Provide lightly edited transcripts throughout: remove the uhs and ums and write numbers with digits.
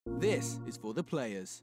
This is for the players.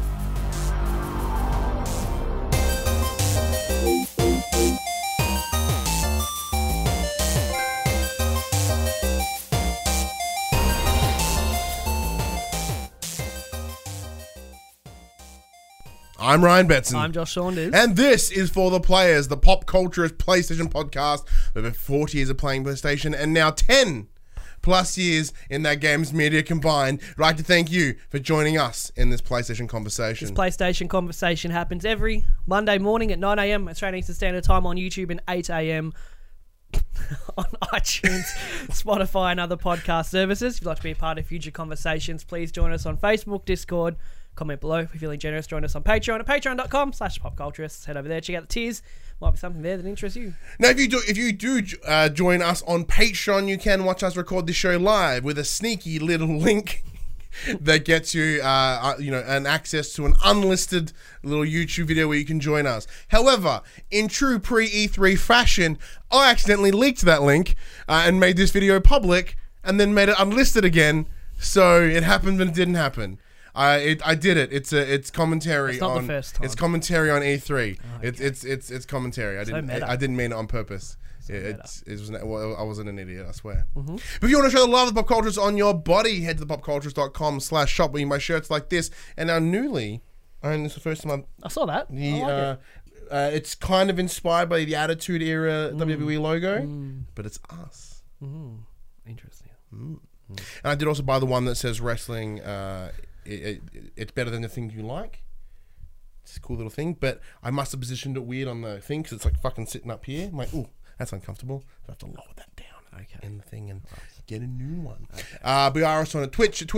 I'm Ryan Betson. I'm Josh Saunders. And this is For the Players, the pop culturist PlayStation podcast with over 40 years of playing PlayStation and now 10 plus years in that games media combined. I'd like to thank you for joining us in this PlayStation conversation. This PlayStation conversation happens every Monday morning at 9 a.m. Australian Eastern Standard Time on YouTube and 8 a.m. on iTunes, Spotify and other podcast services. If you'd like to be a part of future conversations, please join us on Facebook, Discord. Comment below if you're feeling generous. Join us on Patreon at patreon.com/popculturists. Head over there, check out the tiers. Might be something there that interests you. Now, if you do join us on Patreon, you can watch us record the show live with a sneaky little link that gets you, an access to an unlisted little YouTube video where you can join us. However, in true pre-E3 fashion, I accidentally leaked that link and made this video public and then made it unlisted again. So it happened, but it didn't happen. I did it. It's commentary. It's not on the first time. It's commentary on E3. Oh, okay. It's commentary. I didn't mean it on purpose. I wasn't an idiot, I swear. Mm-hmm. But if you want to show the love of the pop cultures on your body, head to thepopcultures.com/shop where you buy shirts like this. And now newly, and this is the first time I saw that. it's kind of inspired by the Attitude Era WWE logo, but it's us. Interesting. And I did also buy the one that says wrestling. It's better than the things you like. It's a cool little thing, but I must have positioned it weird on the thing because it's like fucking sitting up here. I'm like, ooh, that's uncomfortable. I have to lower that down in the thing and get a new one. Okay. We are also on Twitch at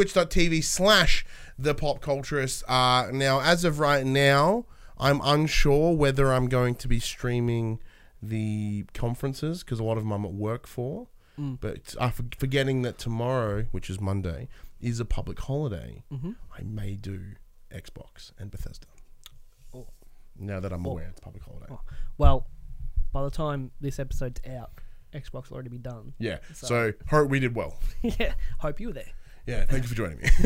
twitch.tv/thepopculturist. Now, as of right now, I'm unsure whether I'm going to be streaming the conferences because a lot of them I'm at work for. But forgetting that tomorrow, which is Monday, is a public holiday, I may do Xbox and Bethesda. Oh. Now that I'm aware it's a public holiday. Oh. Well, by the time this episode's out, Xbox will already be done. Yeah, so hope we did well. Yeah, hope you were there. Yeah, thank you for joining me.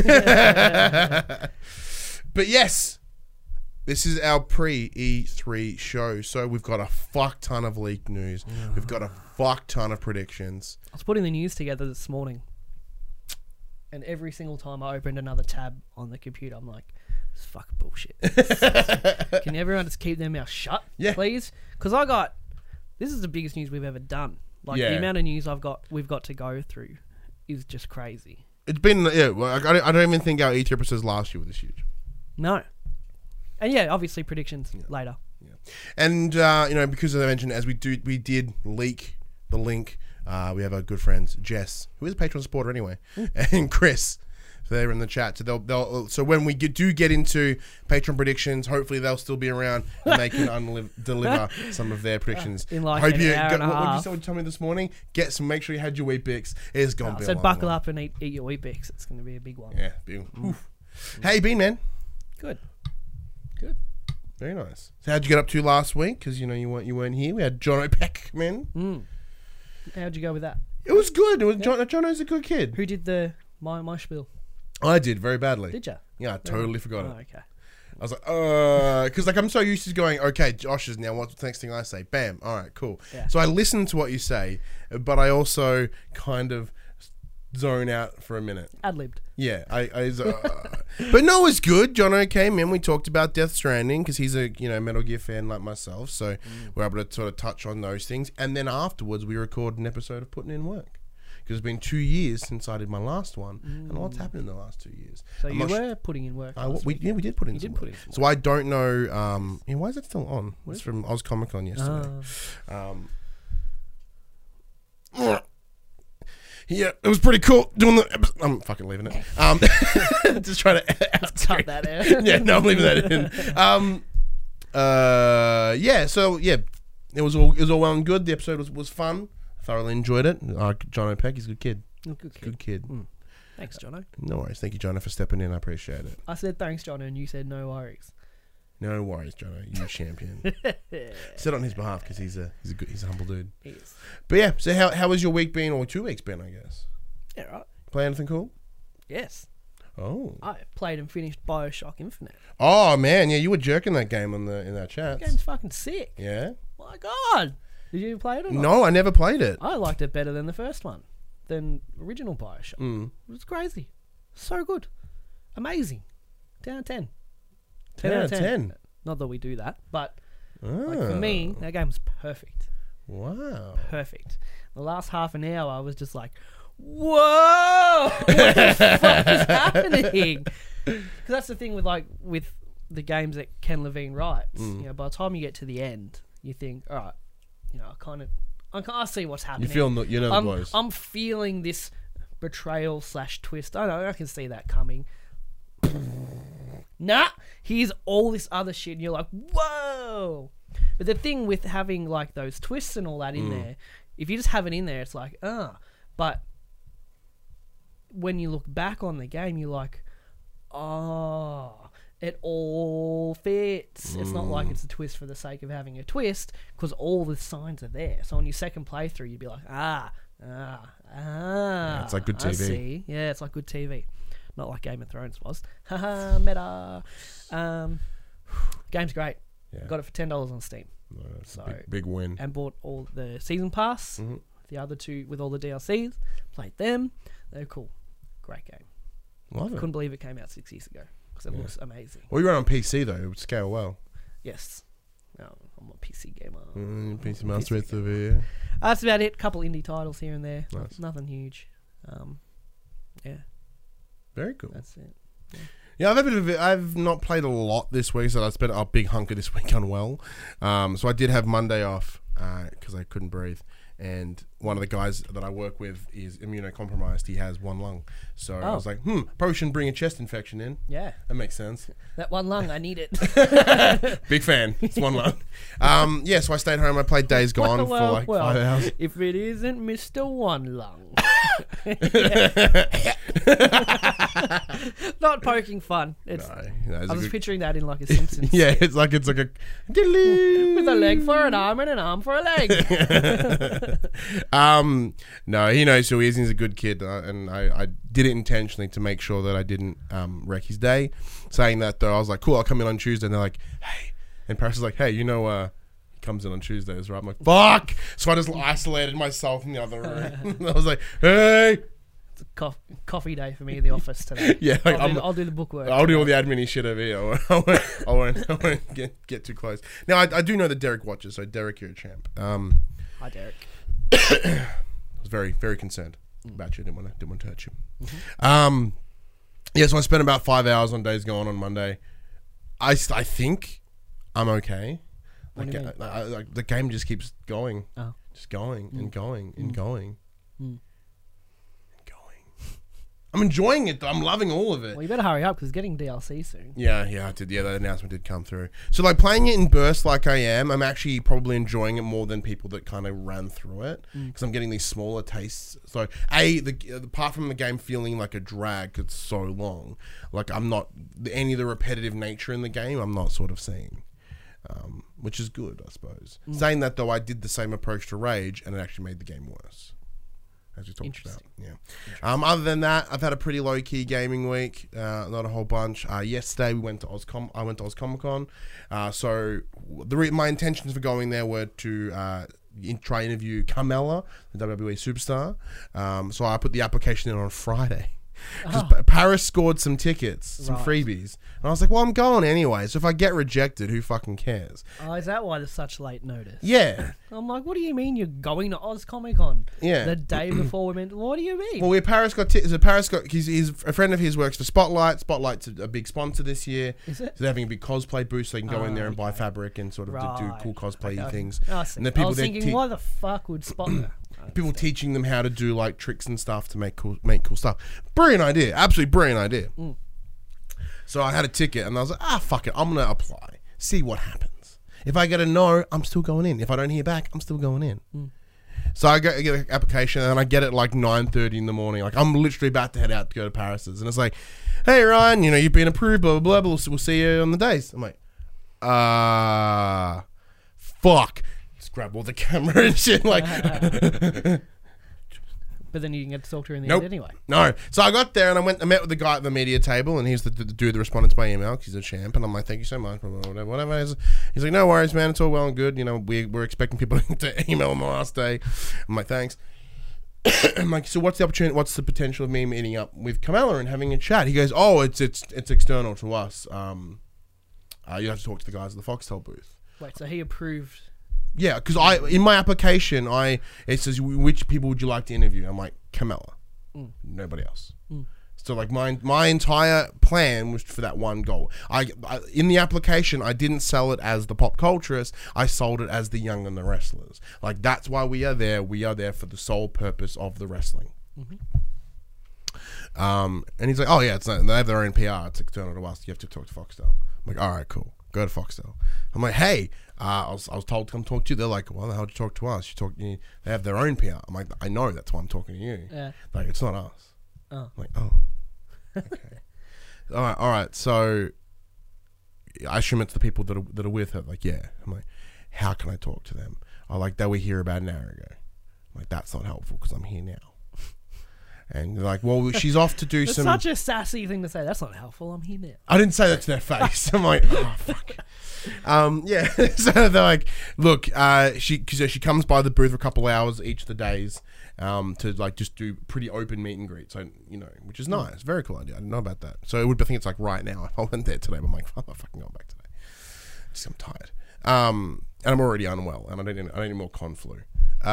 But yes, this is our pre-E3 show, so we've got a fuck ton of leaked news. We've got a fuck ton of predictions. I was putting the news together this morning, and every single time I opened another tab on the computer, I'm like, this is fucking bullshit. Can everyone just keep their mouth shut, please? Because this is the biggest news we've ever done. Like, the amount of news we've got to go through is just crazy. It's been, I don't even think our E3 episodes last year were this huge. No. And yeah, obviously predictions later. Yeah. And, because as I mentioned, as we did leak the link, we have our good friends, Jess, who is a Patreon supporter anyway, and Chris. So they're in the chat. So so when we get into Patreon predictions, hopefully they'll still be around and they can deliver some of their predictions. In like hope an hour and a half. What did you tell me this morning? Make sure you had your Weet-Bix. It's going to be a long buckle one. up and eat your Weet-Bix. It's going to be a big one. Yeah, big one. Hey, Bean Man. Good. Very nice. So how'd you get up to last week? Because you weren't here. We had John O'Peck come in. How'd you go with that? It was good. Jono's a good kid. Who did my spiel? I did very badly. Did you? Yeah, I totally forgot it. Okay. I was like, because I'm so used to going, okay, Josh is now. What's the next thing I say? Bam. All right, cool. Yeah. So I listen to what you say, but I also kind of zone out for a minute. Ad-libbed. Yeah, but no, it was good. Jono came in. We talked about Death Stranding because he's a Metal Gear fan like myself, so we're able to sort of touch on those things. And then afterwards, we recorded an episode of Putting in Work because it's been 2 years since I did my last one, and lots happened in the last 2 years. So you were putting in work. We did put in. Some work. So I don't know. Why is it still on? It's from Oz Comic Con yesterday. Yeah, it was pretty cool doing the episode. I'm fucking leaving it. Just trying to cut that out. Yeah, no, I'm leaving that in. So it was all well and good. The episode was fun. Thoroughly enjoyed it. John O'Peck, he's a good kid. Good kid. Thanks, Jono. No worries. Thank you, Jono, for stepping in. I appreciate it. I said thanks, Jono, and you said no worries. No worries, Jono. You champion. Said on his behalf because he's a humble dude. He is. But yeah, so how has your week been, or 2 weeks been, I guess? Yeah, right. Play anything cool? Yes. Oh. I played and finished Bioshock Infinite. Oh man, yeah, you were jerking that game in that chat. The game's fucking sick. Yeah. My God. Did you play it or not? No, I never played it. I liked it better than the first one, than original Bioshock. It was crazy. So good. Amazing. 10 out of 10. 10 out of 10. Not that we do that, but like Oh. for me, that game was perfect. Wow. Perfect. The last half an hour, I was just like, whoa! What the fuck is happening? Because that's the thing with the games that Ken Levine writes. You know, by the time you get to the end, you think, all right, you know, I see what's happening. You feel you know the blows. I'm feeling this betrayal / twist. I know, I can see that coming. Nah, here's all this other shit, and you're like, whoa! But the thing with having like those twists and all that in there, if you just have it in there, it's like, but when you look back on the game, you're like, oh, it all fits. It's not like it's a twist for the sake of having a twist, because all the signs are there. So on your second playthrough, you'd be like, it's like good TV. I see. Yeah, it's like good TV. Not like Game of Thrones was. Haha, meta. Game's great. Yeah. Got it for $10 on Steam. No, that's So- a big win. And bought all the season pass. The other two with all the DLCs. Played them. They're cool. Great game. Love it. Couldn't believe it came out 6 years ago because it looks amazing. Well, you run on PC though. It would scale well. Yes. No, I'm a PC gamer. PC Master Race over here. That's about it. Couple indie titles here and there. Nice. Nothing huge. Yeah, Very cool. that's it. Yeah, I've had a bit of it. I've not played a lot this week, so I spent a big hunk of this week unwell. So I did have Monday off because I couldn't breathe. And one of the guys that I work with is immunocompromised. He has one lung. So I was like, probably shouldn't bring a chest infection in. Yeah. That makes sense. That one lung, I need it. Big fan. It's one lung. So I stayed home. I played Days Gone for like 5 hours. If it isn't Mr. One Lung. Not poking fun. It's, No, I was picturing that in like a Simpsons. yeah, it's like a With a leg for an arm and an arm for a leg. No, he knows who he is. He's a good kid, and I did it intentionally to make sure that I didn't wreck his day. Saying that though, I was like, cool, I'll come in on Tuesday. And they're like, hey, and Paris is like, hey, he comes in on Tuesdays, right? I'm like, fuck. So I just isolated myself in the other room. I was like, hey. It's a coffee day for me in the office today. Yeah, like, I'll do the bookwork. I'll do all the admin shit over here. I won't get too close. Now, I do know that Derek watches, so Derek, you're a champ. Hi, Derek. I was very, very concerned about you. Didn't want to hurt you. So I spent about 5 hours on Days Gone on Monday. I think I'm okay. What do you mean? Like the game just keeps going, Oh. just going and going and going Mm. and going. I'm enjoying it though. I'm loving all of it. Well, you better hurry up because it's getting DLC soon. Yeah, I did. Yeah, that announcement did come through. So, like, playing it in bursts like I am, I'm actually probably enjoying it more than people that kind of ran through it because I'm getting these smaller tastes. So, apart from the game feeling like a drag, 'cause it's so long. Like, I'm not any of the repetitive nature in the game. I'm not sort of seeing, which is good, I suppose. Saying that though, I did the same approach to Rage, and it actually made the game worse. As we talked about, yeah. Other than that, I've had a pretty low key gaming week. Not a whole bunch. Yesterday we went to I went to OzComic-Con. So my intentions for going there were to try interview Carmella, the WWE superstar. So I put the application in on Friday. Because Paris scored some tickets, some freebies. And I was like, well, I'm going anyway. So if I get rejected, who fucking cares? Oh, is that why there's such late notice? Yeah. I'm like, what do you mean you're going to OzComic-Con? Yeah. The day before we meant, what do you mean? Well, Paris got he's a friend of his works for Spotlight. Spotlight's a big sponsor this year. Is it? So they're having a big cosplay booth, so they can go in there and buy fabric and sort of do cool cosplay things. I see. And the I people was there thinking, why the fuck would people teaching them how to do like tricks and stuff to make cool stuff. Brilliant idea, absolutely brilliant idea. So I had a ticket and I was like, fuck it, I'm gonna apply, see what happens. If I get a no, I'm still going in. If I don't hear back, I'm still going in. So I get an application and I get it like 9:30 in the morning. Like I'm literally about to head out to go to Paris's, and it's like, hey Ryan, you've been approved, blah blah blah. We'll see you on the days. I'm like, fuck. Just grab all the camera and shit. Like, But then you didn't get to talk to her in the Nope. end anyway. No. So I got there and I met with the guy at the media table, and he's the dude that responded to my email because he's a champ. And I'm like, thank you so much. Whatever. He's like, no worries, man. It's all well and good. You know, we're expecting people to email on the last day. I'm like, thanks. I'm like, so what's the opportunity? What's the potential of me meeting up with Kamala and having a chat? He goes, oh, it's external to us. You have to talk to the guys at the Foxtel booth. Wait, so he approved? Yeah, because in my application, it says which people would you like to interview? I'm like, Kamala, nobody else. So like my entire plan was for that one goal. I in the application, I didn't sell it as the pop culturist. I sold it as the Young and the Wrestlers. Like that's why we are there. We are there for the sole purpose of the wrestling. And he's like, oh yeah, they have their own PR. It's external to us. You have to talk to Foxtel. I'm like, all right, cool. Go to Foxtel. I'm like, hey, I was told to come talk to you. They're like, well, how did you talk to us? They have their own PR. I'm like, I know, that's why I'm talking to you. Yeah. Like, it's not us. Oh. I'm like, oh, okay. all right. So I assume it's the people that are with her. Like, yeah. I'm like, how can I talk to them? Oh, like they were here about an hour ago. I'm like, that's not helpful because I'm here now. And they're like, well, she's off to do It's some. such a sassy thing to say. That's not helpful. I'm here now. I didn't say that to their face. I'm like, oh fuck. Yeah. So they're like, look, she comes by the booth for a couple hours each of the days, to like just do pretty open meet and greet. So which is nice, very cool idea. I didn't know about that. So I think it's like right now. If I went there today, but I'm like, I'm not fucking going back today. Just I'm tired. And I'm already unwell, and I don't need more conflu.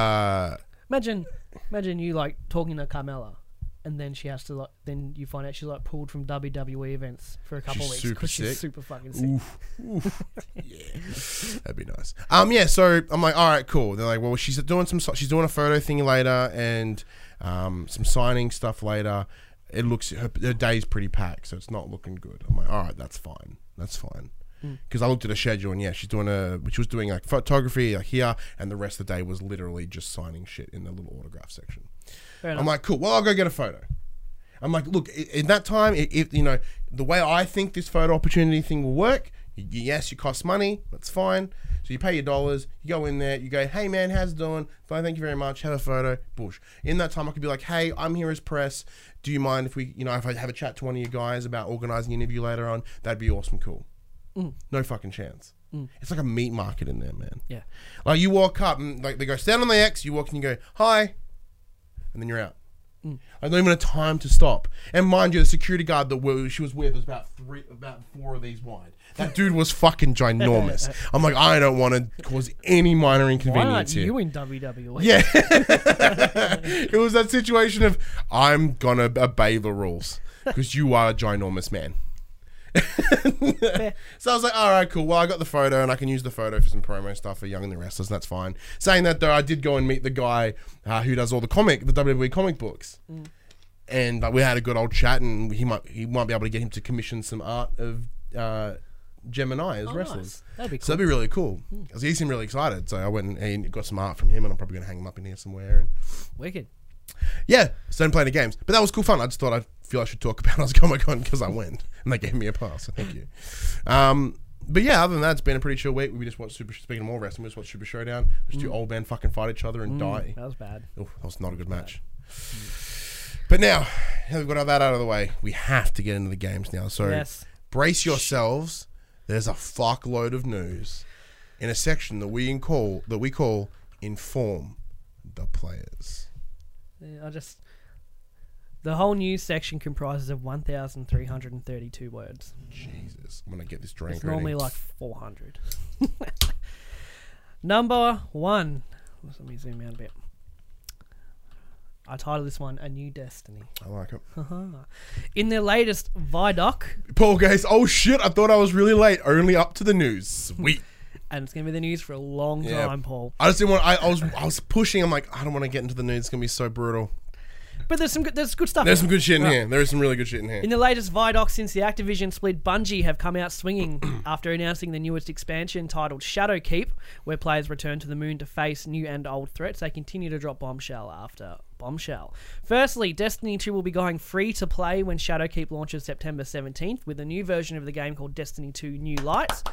Imagine you like talking to Carmella. And then she has to then you find out she's like pulled from WWE events for a couple of weeks because she's super fucking sick. Oof. Yeah, that'd be nice. Yeah. So I'm like, all right, cool. They're like, well, she's doing a photo thing later and some signing stuff later. It looks her day's pretty packed, so it's not looking good. I'm like, all right, that's fine. Because I looked at her schedule and she was doing like photography like here, and the rest of the day was literally just signing shit in the little autograph section. I'm like, cool. Well, I'll go get a photo. I'm like, look, in that time, if the way I think this photo opportunity thing will work, yes, it costs money. That's fine. So you pay your dollars. You go in there. You go, hey man, how's it doing? Fine, thank you very much. Have a photo. Bush. In that time, I could be like, hey, I'm here as press. Do you mind if we, if I have a chat to one of you guys about organizing an interview later on? That'd be awesome. Cool. No fucking chance. It's like a meat market in there, man. Yeah. Like you walk up and like they go stand on the X. You walk and you go hi. And then you're out. I don't even have time to stop. And mind you, the security guard that she was with was about 4 of these wide. That dude was fucking ginormous. I'm like, I don't want to cause any minor inconvenience Why here. aren't you in WWE? Yeah. It was that situation of I'm gonna obey the rules because you are a ginormous man. So I was like, all right, cool. Well, I got the photo and I can use the photo for some promo stuff for Young and the Wrestlers, and that's fine. Saying that though, I did go and meet the guy who does all the WWE comic books, and we had a good old chat, and he might be able to get him to commission some art of Gemini as wrestlers. Nice. That'd be cool. So that'd be really cool. Because he seemed really excited, so I went and got some art from him, and I'm probably gonna hang him up in here somewhere. And Wicked. yeah, started playing the games, but that was cool fun. I just thought I should talk about Oz Comic-Con because I went and they gave me a pass. So thank you. But yeah, other than that, it's been a pretty chill week. We just watched speaking of more wrestling, we just watched Super Showdown. Just two old men fucking fight each other and die. That was bad. Oh, that was not a good match. But now we've got all that out of the way, we have to get into the games now. So Yes. brace yourselves. There's a fuckload of news in a section that we call Inform the Players. Yeah, the whole news section comprises of 1,332 words. Jesus, I'm gonna get this drink It's ready. normally like 400. Number 1. Let me zoom out a bit. I titled this one A New Destiny. I like it. In their latest Vidoc, Paul goes, oh shit, I thought I was really late. Only up to the news. Sweet. and it's going to be the news for a long Yeah. time, Paul. I just didn't want. I was pushing. I'm like, I don't want to get into the news. It's gonna be so brutal. But there's good stuff. There's some good shit in Right. here. There is some really good shit in here. In the latest Vidoc since the Activision split, Bungie have come out swinging after announcing the newest expansion titled Shadowkeep, where players return to the moon to face new and old threats. They continue to drop bombshell after bombshell. Firstly, Destiny 2 will be going free to play when Shadowkeep launches September 17th with a new version of the game called Destiny 2 New Lights.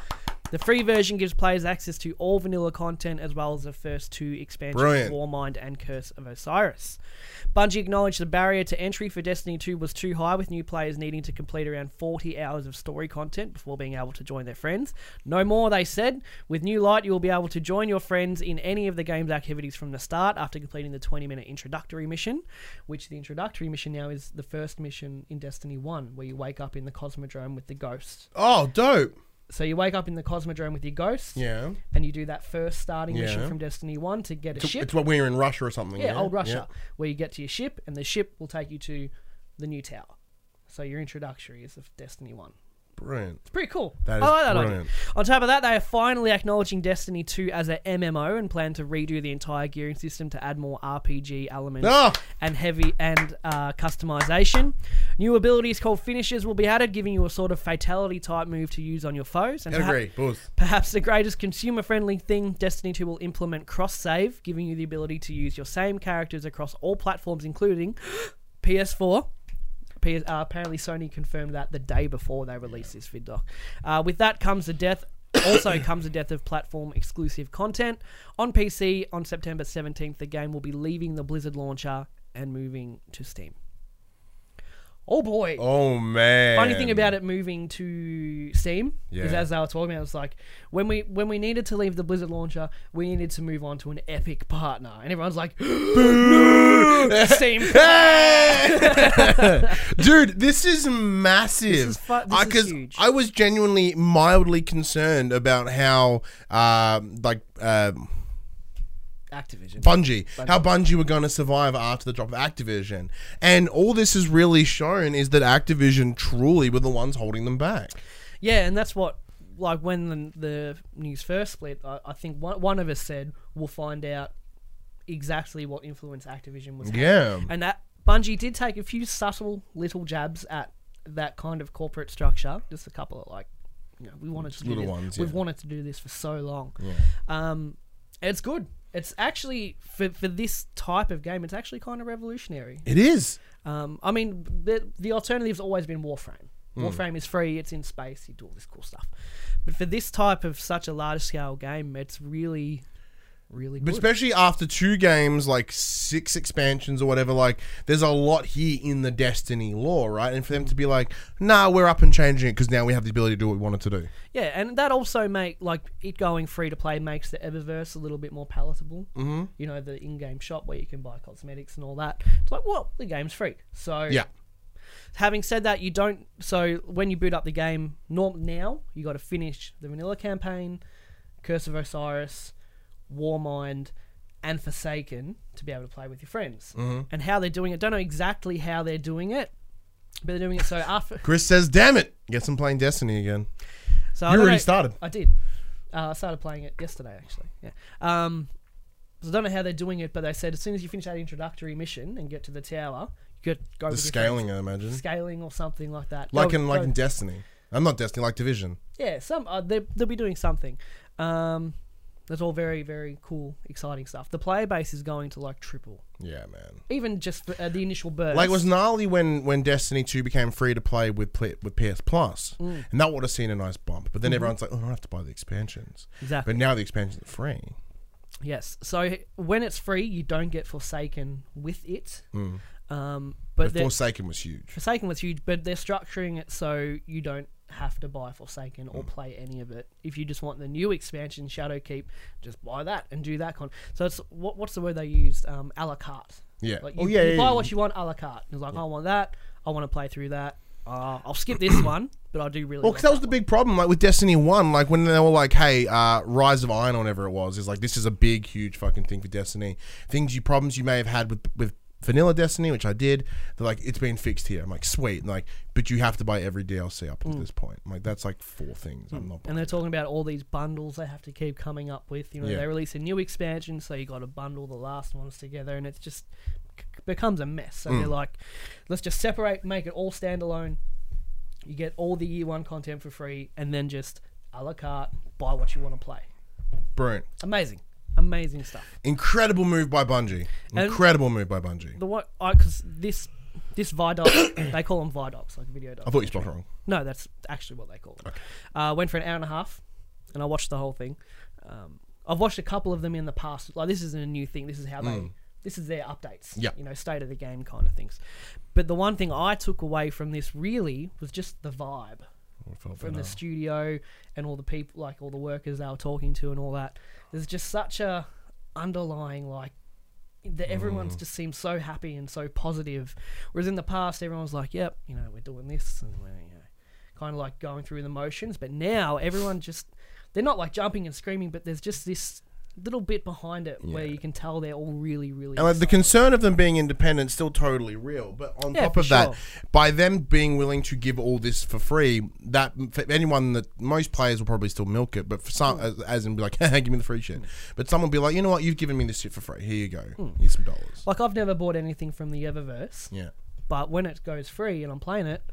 The free version gives players access to all vanilla content as well as the first 2 expansions, Brilliant. Warmind and Curse of Osiris. Bungie acknowledged the barrier to entry for Destiny 2 was too high, with new players needing to complete around 40 hours of story content before being able to join their friends. No more, they said. With New Light, you will be able to join your friends in any of the game's activities from the start after completing the 20-minute introductory mission, which the introductory mission now is the first mission in Destiny 1, where you wake up in the Cosmodrome with the ghosts. Oh, dope. So you wake up in the Cosmodrome with your ghosts, Yeah. and you do that first starting mission Yeah. from Destiny 1 to get a ship. It's what when you're in Russia or something. Yeah, old Russia, Yeah. where you get to your ship, and the ship will take you to the new tower. So your introductory is of Destiny 1. Brilliant. It's pretty cool. That is I like that brilliant. idea. On top of that, they are finally acknowledging Destiny 2 as a MMO and plan to redo the entire gearing system to add more RPG elements Ah! and heavy and customization. New abilities called finishers will be added, giving you a sort of fatality type move to use on your foes. And Agree. Both. perhaps the greatest consumer-friendly thing, Destiny 2 will implement cross-save, giving you the ability to use your same characters across all platforms, including PS4. Apparently, Sony confirmed that the day before they released this vid doc. With that comes the death. Also comes the death of platform-exclusive content. On PC, on September 17th, the game will be leaving the Blizzard launcher and moving to Steam. Oh boy! Oh man. Funny thing about it moving to Steam is, Yeah. as they were talking about, it was like when we needed to leave the Blizzard launcher, we needed to move on to an Epic partner, and everyone's like, "No, Steam." Dude, this is massive. This is this is 'Cause huge. I was genuinely mildly concerned about how Activision. Bungie, how Bungie were going to survive after the drop of Activision. And all this has really shown is that Activision truly were the ones holding them back. Yeah, and that's what, like, when the news first split, I think one of us said we'll find out exactly what influence Activision was having. Yeah. And that Bungie did take a few subtle little jabs at that kind of corporate structure. Just a couple of, like, we wanted to do little this. ones, We've yeah. wanted to do this for so long. Yeah. It's good. It's actually, for this type of game, it's actually kind of revolutionary. It is. I mean, the alternative's always been Warframe. Warframe is free, it's in space, you do all this cool stuff. But for this type of such a large-scale game, it's really, really But good. especially after 2 games, like 6 expansions or whatever, like, there's a lot here in the Destiny lore, right? And for them to be like, nah, we're up and changing it because now we have the ability to do what we wanted to do. Yeah, and that also it going free to play makes the Eververse a little bit more palatable. Mm-hmm. You know, the in-game shop where you can buy cosmetics and all that. It's like, well, the game's free. So, Yeah. having said that, you don't. So, when you boot up the game, now, you got to finish the vanilla campaign, Curse of Osiris, Warmind, and Forsaken to be able to play with your friends. Mm-hmm. And how they're doing it, don't know exactly how they're doing it, but they're doing it so after. Chris says, damn it, get some playing Destiny again. So You I don't already know- started. I did. I started playing it yesterday, actually. Yeah. So I don't know how they're doing it, but they said as soon as you finish that introductory mission and get to the tower, you could go The with your scaling, I friends. imagine. Scaling or something like that. Like Go- in go- Destiny. I'm not Destiny, like Division. Yeah, they'll be doing something. That's all very, very cool, exciting stuff. The player base is going to like triple, Yeah, man. even just for, the initial burst. Like, it was gnarly when Destiny 2 became free to play with PS Plus. And that would have seen a nice bump. But then everyone's like, oh, I don't have to buy the expansions. Exactly. But now the expansions are free. Yes. So when it's free, you don't get Forsaken with it. But But they're- Forsaken was huge. Forsaken was huge, but they're structuring it so you don't have to buy Forsaken or play any of it. If you just want the new expansion, Shadowkeep, just buy that and do that So it's what's the word they used? A la carte. Yeah. Like Oh, you, yeah, you yeah, buy yeah. what you want a la carte. It's like, I want that. I want to play through that. I'll skip this one, but I do really. Well, like because that was the one. big problem, like with Destiny 1, like when they were like, hey, Rise of Iron or whatever it was, is like, this is a big, huge fucking thing for Destiny. Problems you may have had with vanilla Destiny, which I did, they're like, it's been fixed here. I'm like, sweet. And like, but you have to buy every DLC up until this point. I'm like, that's like 4 things. I'm not And they're talking about all these bundles they have to keep coming up with. You know, Yeah. they release a new expansion, so you got to bundle the last ones together, and it's just becomes a mess. So they're like, let's just separate, make it all standalone. You get all the year 1 content for free, and then just a la carte, buy what you want to play. Brilliant. Amazing stuff. Incredible move by Bungie. Incredible move by Bungie. Because this Vidoc, they call them Vidocs, like video docs. I thought you spelled it wrong. No, that's actually what they call them. Went for an hour and a half. and I watched the whole thing. I've watched a couple of them in the past. Like, this isn't a new thing. This is how this is their updates. Yeah. You know, state of the game kind of things. But the one thing I took away from this really was just the vibe from the studio and all the people, like all the workers they were talking to and all that. There's just such a underlying, like, that everyone's just seems so happy and so positive. Whereas in the past, everyone's like, yep, you know, we're doing this and we're, you know, kind of like going through the motions. But now everyone just, they're not like jumping and screaming, but there's just this little bit behind it where you can tell they're all really, really And like, the excited. concern of them being independent is still totally real. But on top for of that, sure. by them being willing to give all this for free, that for anyone that most players will probably still milk it, but for some, as in be like, give me the free shit. But someone will be like, you know what, you've given me this shit for free. Here you go. Here's some dollars. Like, I've never bought anything from the Eververse, Yeah. but when it goes free and I'm playing it,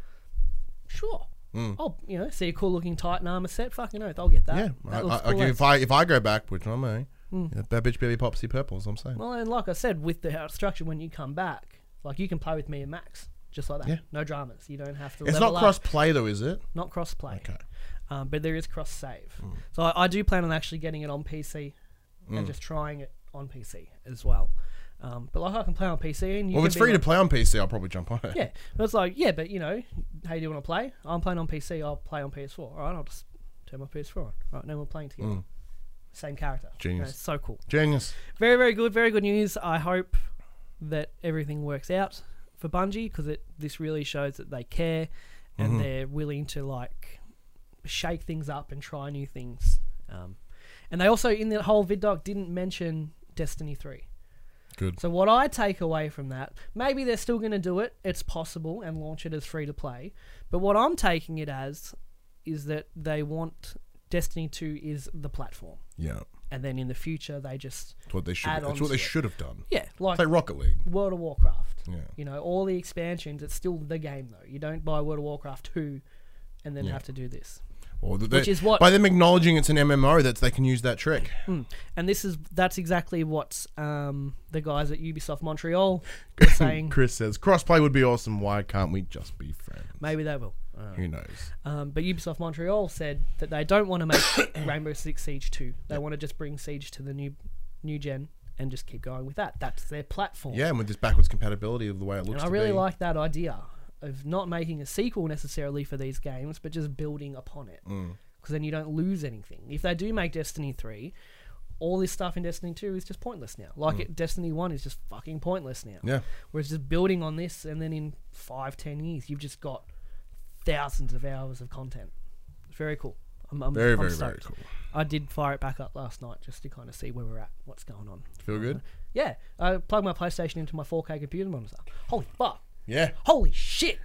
sure. I'll, you know, see a cool looking Titan armor set. Fucking oath, I'll get that. Yeah. That looks cool as. If I go back, which I may, that bitch baby popsy purple, as I'm saying. Well, and like I said, with the structure, when you come back, like, you can play with me and Max, just like that. Yeah. No dramas. You don't have to It's level not up. cross play though, is it? Not cross play. Okay. But there is cross save. So I do plan on actually getting it on PC and just trying it on PC as well. But like, I can play on PC and you Well, if can it's be free to like, play on PC, I'll probably jump on it. yeah. But it's like, yeah, but you know, hey, do you want to play? I'm playing on PC. I'll play on PS4. All right, I'll just turn my PS4 on. All right, now we're playing together. Same character. Genius. You know, it's so cool. Genius. Very, very good. Very good news. I hope that everything works out for Bungie, because this really shows that they care and they're willing to, like, shake things up and try new things. And they also, in the whole vid doc, didn't mention Destiny 3. Good. So what I take away from that, maybe they're still going to do it, it's possible, and launch it as free to play. But what I'm taking it as is that they want Destiny 2 is the platform. Yeah. And then in the future, they just It's what they should. add on It's what to they it. should have done. Yeah, like Play Rocket League. World of Warcraft. Yeah. You know, all the expansions, it's still the game, though. You don't buy World of Warcraft 2 and then have to do this. Or Which is what- by them acknowledging it's an MMO, that they can use that trick. And that's exactly what the guys at Ubisoft Montreal were saying. Chris says crossplay would be awesome. Why can't we just be friends? Maybe they will. Who knows? But Ubisoft Montreal said that they don't want to make Rainbow Six Siege 2. They want to just bring Siege to the new gen and just keep going with that. That's their platform. Yeah, and with this backwards compatibility of the way it looks. And I really like that idea of not making a sequel necessarily for these games, but just building upon it. Because then you don't lose anything. If they do make Destiny 3, all this stuff in Destiny 2 is just pointless now. Like Destiny 1 is just fucking pointless now. Yeah. Whereas just building on this, and then in 5-10 years, you've just got thousands of hours of content. It's very cool. I'm Very, I'm very, very stoked. cool. I did fire it back up last night just to kind of see where we're at, what's going on. Feel good? Yeah, I plugged my PlayStation into my 4K computer monitor. Holy fuck! Yeah. Holy shit!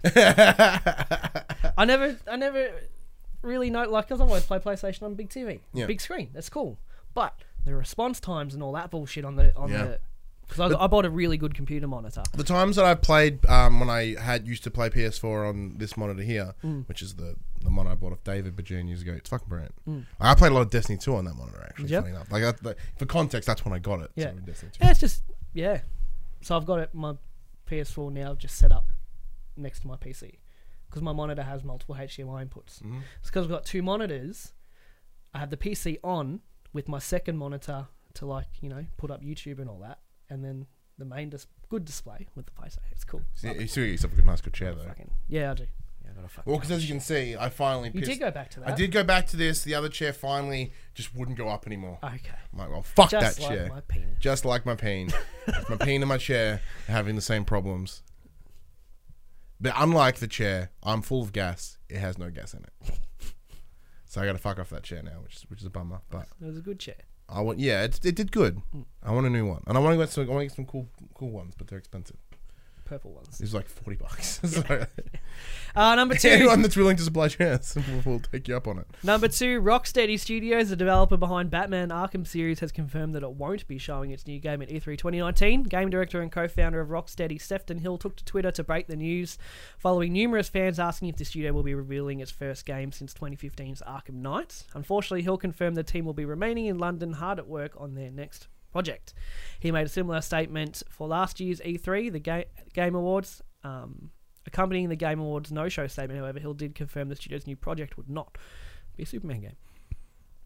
I never really know, like, because I always play PlayStation on big TV, Yeah. big screen. That's cool, but the response times and all that bullshit on the because I bought a really good computer monitor. The times that I've played when I used to play PS4 on this monitor here, which is the monitor I bought off David Bajan years ago, it's fucking brilliant. I played a lot of Destiny 2 on that monitor, actually. Yeah. Funny enough. Like, for context, that's when I got it. Yeah. So Destiny 2. Yeah, it's just So I've got my PS4 now just set up next to my PC because my monitor has multiple HDMI inputs. It's because I've got two monitors. I have the PC on with my second monitor to, like, you know, put up YouTube and all that, and then the main good display with the PlayStation. It's cool. Yeah, you still get yourself a nice good chair, though. Yeah, I do. Yeah, I got a fucking. Well, because as you can see, I finally You pissed. did go back to that. I did go back to this. The other chair finally just wouldn't go up anymore. Okay. I'm like, well, fuck Just that like chair. my penis. Just like my pain. My pain and my chair are having the same problems. But unlike the chair, I'm full of gas. It has no gas in it. So I got to fuck off that chair now, which is a bummer. But It was a good chair. it did good. I want a new one, and I want to get some cool ones, but they're expensive. Purple ones. It's like $40. So, Number two. anyone that's willing to supply chairs, we'll take you up on it. Number two, Rocksteady Studios, the developer behind Batman Arkham series, has confirmed that it won't be showing its new game at E3 2019. Game director and co-founder of Rocksteady, Sefton Hill, took to Twitter to break the news, following numerous fans asking if the studio will be revealing its first game since 2015's Arkham Knight. Unfortunately, Hill confirmed the team will be remaining in London, hard at work on their next project. He made a similar statement for last year's E3, the Game Awards. Accompanying the Game Awards no-show statement, however, Hill did confirm the studio's new project would not be a Superman game.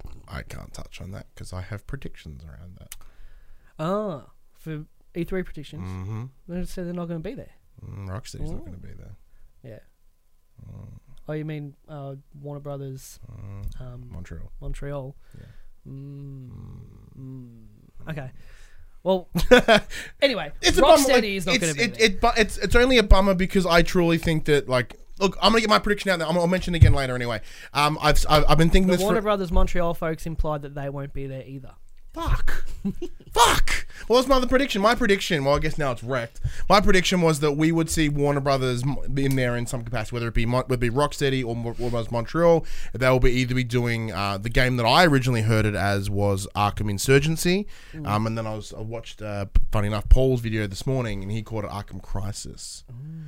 I can't touch on that because I have predictions around that. Ah, for E3 predictions. Mm-hmm. They said they're not going to be there. Rocksteady's not going to be there. Yeah. Oh, you mean Warner Brothers, Montreal. Yeah. Okay. Well, anyway, It's Rocksteady is not going to be there. It's only a bummer because I truly think that, like, look, I'm going to get my prediction out there. I'll mention it again later anyway. I've been thinking The this Warner Brothers Montreal folks implied that they won't be there either. Fuck. Well, that's my other prediction. My prediction, well, I guess now it's wrecked. My prediction was that we would see Warner Brothers in there in some capacity, whether it be Rocksteady or Warner Brothers Montreal. They will either be doing the game that I originally heard it as was Arkham Insurgency, and then I watched, funny enough, Paul's video this morning, and he called it Arkham Crisis.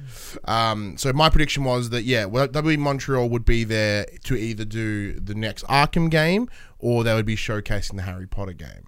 So my prediction was that WB Montreal would be there to either do the next Arkham game or they would be showcasing the Harry Potter game.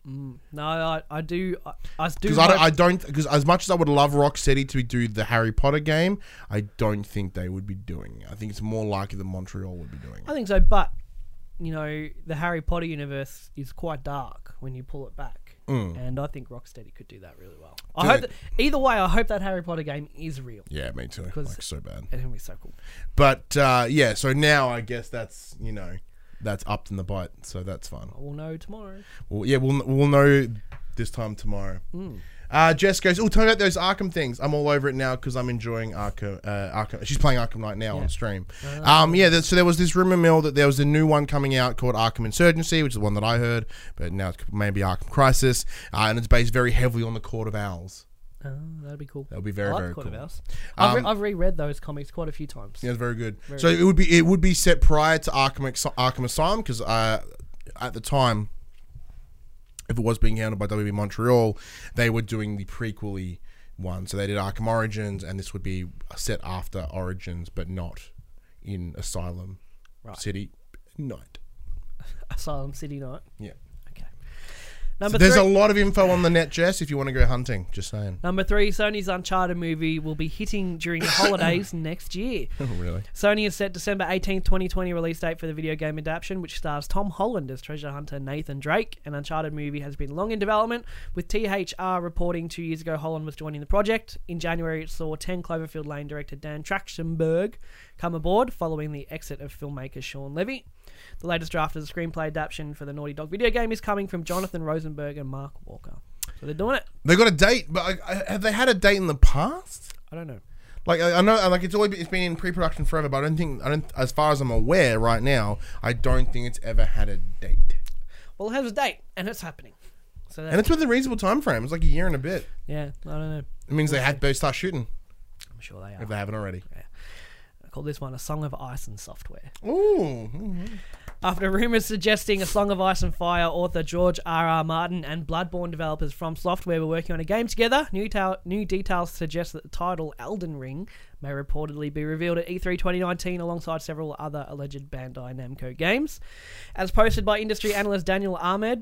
No, I do. Because I don't. Because as much as I would love Rocksteady to do the Harry Potter game, I don't think they would be doing it. I think it's more likely that Montreal would be doing it. I think so, but the Harry Potter universe is quite dark when you pull it back, and I think Rocksteady could do that really well. I hope that, either way, I hope that Harry Potter game is real. Yeah, me too. Like, so bad. It's gonna be so cool. But so now I guess that's that's up in the bite, so that's fun. We'll know tomorrow. Well, yeah, we'll know this time tomorrow. Jess goes, tell me about those Arkham things. I'm all over it now because I'm enjoying Arkham. She's playing Arkham Knight now on stream. So there was this rumor mill that there was a new one coming out called Arkham Insurgency, which is the one that I heard, but now it's maybe Arkham Crisis, and it's based very heavily on the Court of Owls. Oh, that'd be cool. That would be very, very Court cool. of Owls. I've reread those comics quite a few times. Yeah, it's very good. It would be set prior to Arkham Asylum because at the time, if it was being handled by WB Montreal, they were doing the prequel-y one. So they did Arkham Origins, and this would be set after Origins, but not in Asylum City Night. Asylum City Night. Yeah. There's a lot of info on the net, Jess, if you want to go hunting. Just saying. Number 3, Sony's Uncharted movie will be hitting during the holidays next year. Oh, really? Sony has set December 18th, 2020 release date for the video game adaptation, which stars Tom Holland as treasure hunter Nathan Drake. An Uncharted movie has been long in development, with THR reporting 2 years ago Holland was joining the project. In January, it saw 10 Cloverfield Lane director Dan Trachtenberg come aboard, following the exit of filmmaker Sean Levy. The latest draft of the screenplay adaptation for the Naughty Dog video game is coming from Jonathan Rosenberg and Mark Walker. So they're doing it. They got a date, but have they had a date in the past? I don't know. Like, I know, like, it's been in pre-production forever, but I don't, as far as I'm aware right now, I don't think it's ever had a date. Well, it has a date, and it's happening. So and it's within a reasonable time frame. It's like a year and a bit. Yeah, I don't know. It means they start shooting. I'm sure they are. If they haven't already. Yeah. I call this one A Song of Ice and Software. Ooh. Mm-hmm. After rumours suggesting A Song of Ice and Fire author George R.R. Martin and Bloodborne developers From Software were working on a game together, new details suggest that the title Elden Ring may reportedly be revealed at E3 2019 alongside several other alleged Bandai Namco games. As posted by industry analyst Daniel Ahmed,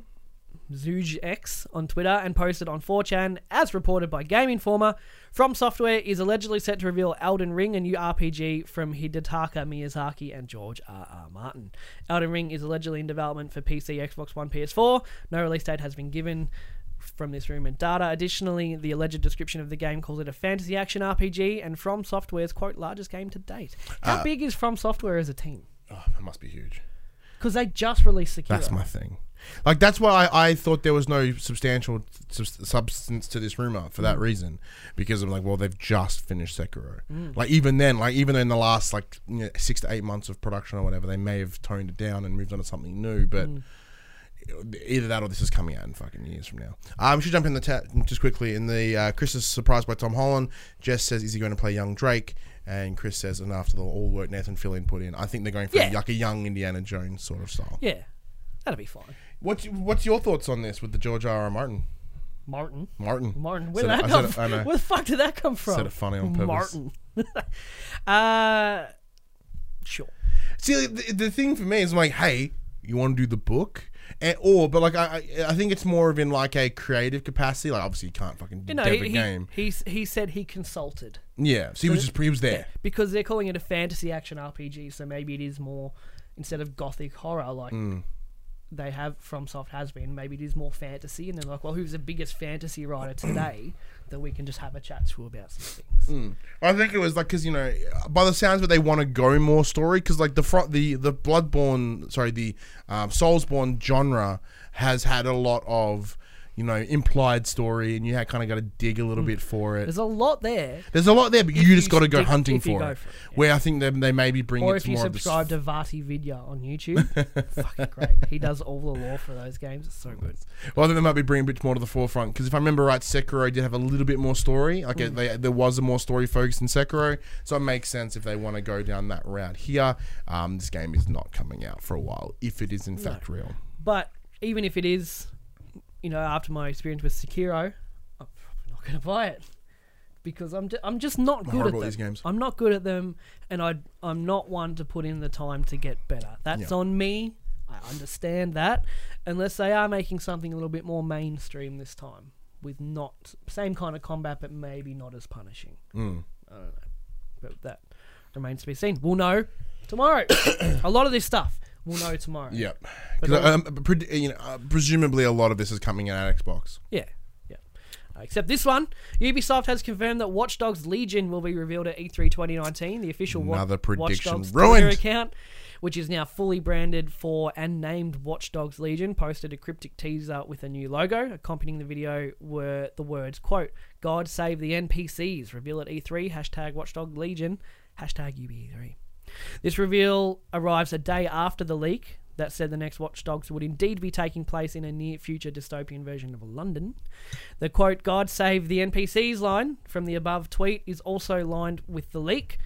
ZoogX on Twitter, and posted on 4chan, as reported by Game Informer, From Software is allegedly set to reveal Elden Ring, a new RPG from Hidetaka Miyazaki and George R.R. Martin. Elden Ring is allegedly in development for PC, Xbox One, PS4. No release date has been given from this rumored data. Additionally, the alleged description of the game calls it a fantasy action RPG and From Software's, quote, largest game to date. How big is From Software as a team? Oh, it must be huge. Because they just released Sekiro. That's my thing. Like, that's why I thought there was no substantial substance to this rumor for that reason. Because I'm like, well, they've just finished Sekiro. Like, even then, even in the last, 6 to 8 months of production or whatever, they may have toned it down and moved on to something new. But either that or this is coming out in fucking years from now. We should jump in the chat just quickly. In the Chris is surprised by Tom Holland. Jess says, is he going to play young Drake? And Chris says, and after the all work Nathan Fillion put in, I think they're going for like a young Indiana Jones sort of style. Yeah, that'll be fine. What's your thoughts on this with the George R.R. Martin? Martin. Where did that come from? Where the fuck did that come from? Said it funny on purpose. Martin. Sure. See, the thing for me is I'm like, hey, you want to do the book? But I think it's more of in like a creative capacity. Like, obviously you can't fucking dev a game. He said he consulted. Yeah, so he was there. Yeah, because they're calling it a fantasy action RPG, so maybe it is more, instead of gothic horror, like they have FromSoft has been. Maybe it is more fantasy, and they're like, well, who's the biggest fantasy writer today that we can just have a chat to about some things? I think it was like because by the sounds of it, they want to go more story because like the Bloodborne, the Soulsborne genre has had a lot of implied story, and you kind of got to dig a little bit for it. There's a lot there. There's a lot there, but you just got to go hunting for it. Yeah. Where I think they maybe bring or it if to you more subscribe to Vati Vidya on YouTube, fucking great. He does all the lore for those games. It's so good. Well, I think they might be bringing a bit more to the forefront because if I remember right, Sekiro did have a little bit more story. Like there was a more story focused in Sekiro, so it makes sense if they want to go down that route here. This game is not coming out for a while if it is in fact real. But even if it is, after my experience with Sekiro, I'm probably not going to buy it because I'm just not good at them. These games. I'm not good at them, and I'm not one to put in the time to get better. That's on me. I understand that, unless they are making something a little bit more mainstream this time, with not same kind of combat, but maybe not as punishing. I don't know, but that remains to be seen. We'll know tomorrow. A lot of this stuff we'll know tomorrow. Yep. Because presumably a lot of this is coming out at Xbox. Yeah. Except this one, Ubisoft has confirmed that Watch Dogs Legion will be revealed at E3 2019. The official Another prediction Watch Dogs ruined. Twitter account, which is now fully branded for and named Watch Dogs Legion, posted a cryptic teaser with a new logo. Accompanying the video were the words, quote, "God save the NPCs, reveal at E3, hashtag Watch Dogs Legion, hashtag UBE3. This reveal arrives a day after the leak that said the next Watch Dogs would indeed be taking place in a near-future dystopian version of London. The quote, "God save the NPCs" line from the above tweet is also in line with the leak,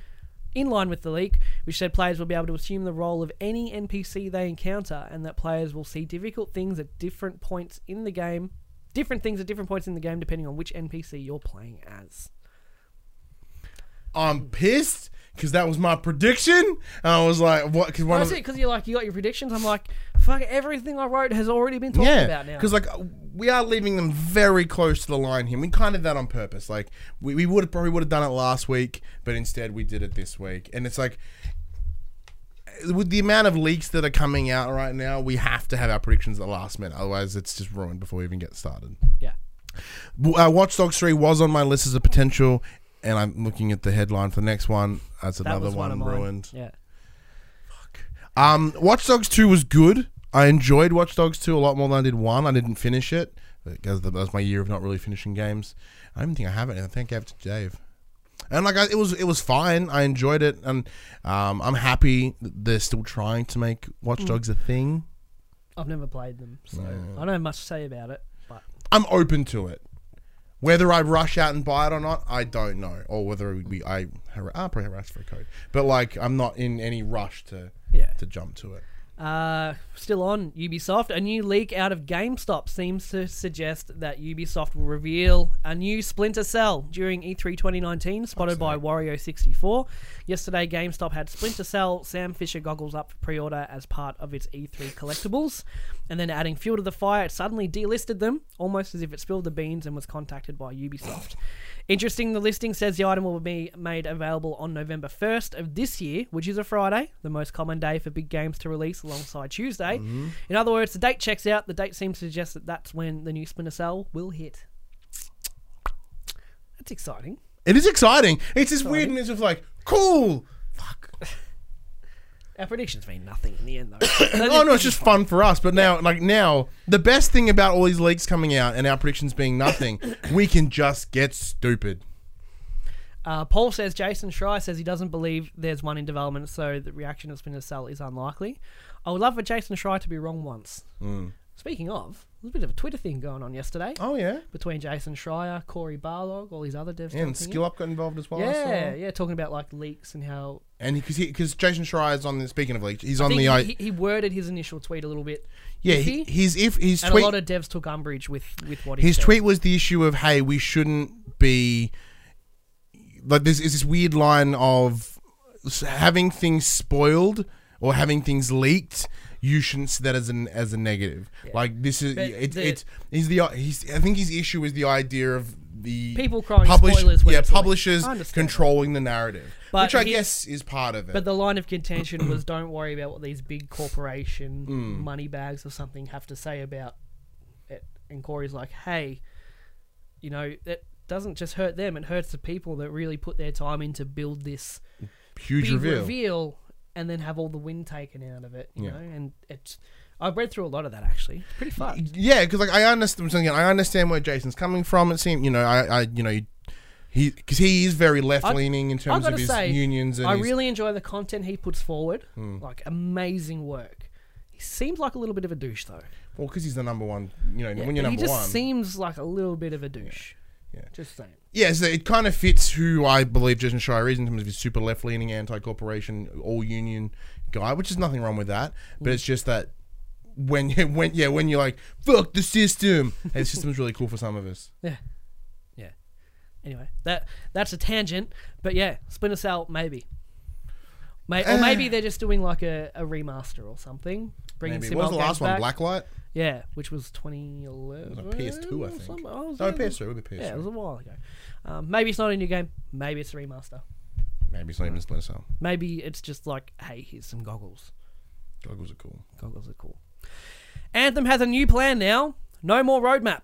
which said players will be able to assume the role of any NPC they encounter, and that players will see difficult things at different points in the game, depending on which NPC you're playing as. I'm pissed because that was my prediction, and I was like, "What?" Because you got your predictions. I'm like, fuck, everything I wrote has already been talked about now. Because we are leaving them very close to the line here. We kind of did that on purpose. Like we would have done it last week, but instead we did it this week. And it's like, with the amount of leaks that are coming out right now, we have to have our predictions at the last minute. Otherwise, it's just ruined before we even get started. Yeah. Watch Dogs 3 was on my list as a potential. And I'm looking at the headline for the next one. That's another one ruined. Yeah. Fuck. Watch Dogs 2 was good. I enjoyed Watch Dogs 2 a lot more than I did 1. I didn't finish it because that was my year of not really finishing games. I don't even think I have it. I think I gave it to Dave. And it was fine. I enjoyed it, and I'm happy that they're still trying to make Watch Dogs a thing. I've never played them, so I don't have much to say about it. But I'm open to it. Whether I rush out and buy it or not, I don't know. Or whether I'll probably harass for a code. But I'm not in any rush to jump to it. Still on Ubisoft, a new leak out of GameStop seems to suggest that Ubisoft will reveal a new Splinter Cell during E3 2019, spotted by Wario64. Yesterday, GameStop had Splinter Cell Sam Fisher goggles up for pre-order as part of its E3 collectibles, and then adding fuel to the fire, it suddenly delisted them, almost as if it spilled the beans and was contacted by Ubisoft. Interesting, the listing says the item will be made available on November 1st of this year, which is a Friday, the most common day for big games to release alongside Tuesday. In other words, the date checks out. The date seems to suggest that that's when the new Splinter Cell will hit. That's exciting. It is exciting. It's this weirdness of cool. Fuck. Our predictions mean nothing in the end, though. Oh no, it's just fun for us. But now, the best thing about all these leaks coming out and our predictions being nothing, we can just get stupid. Paul says Jason Schreier says he doesn't believe there's one in development, so the reaction of Splinter Cell is unlikely. I would love for Jason Schreier to be wrong once. Speaking of, there's a bit of a Twitter thing going on yesterday. Oh yeah, between Jason Schreier, Corey Barlog, all these other devs. Yeah, and Skill Up got involved as well. Yeah, talking about leaks and how. And because Jason Schreier is on the. Speaking of leaks, he's on the. He worded his initial tweet a little bit. Yeah, his tweet. And a lot of devs took umbrage with what he said. His tweet was the issue of, hey, we shouldn't be. This is this weird line of having things spoiled or having things leaked. You shouldn't see that as a negative. Yeah. This is I think his issue is the idea of the People crying spoilers when it's publishers I understand controlling the narrative, But which I he- guess is part of it. But the line of contention was, don't worry about what these big corporation Mm. money bags or something have to say about it. And Corey's like, hey, you know, it doesn't just hurt them, it hurts the people that really put their time in to build this Huge big reveal. and then have all the wind taken out of it, you Yeah. know? And it's... I've read through a lot of that, actually. It's pretty fun. Yeah, because like I understand where Jason's coming from. It seems, you know, because he is very left leaning in terms of his unions. And I really enjoy the content he puts forward. Like, amazing work. He seems like a little bit of a douche, though. well, because he's the number one. You know, Yeah, when you're he number just one, seems like a little bit of a douche. Yeah. Just saying. yeah, so it kind of fits who I believe Jason Schreier is in terms of his super left leaning, anti-corporation, all union guy, which is nothing wrong with that. But it's just that when you're like, fuck the system, and the system's really cool for some of us. Yeah. Anyway, that's a tangent, but yeah, Splinter Cell, maybe. Or maybe they're just doing like a remaster or something. Bringing Maybe. some What was old the games last one? back. Blacklight? Yeah, which was 2011. It was on PS2, I think. something. No, it? PS3. It would be PS3. Yeah, it was a while ago. Maybe it's not a new game. Maybe it's a remaster. Maybe it's not even Splinter Cell. Maybe it's just like, hey, here's some goggles. Goggles are cool. Goggles are cool. Anthem has a new plan now. No more roadmap.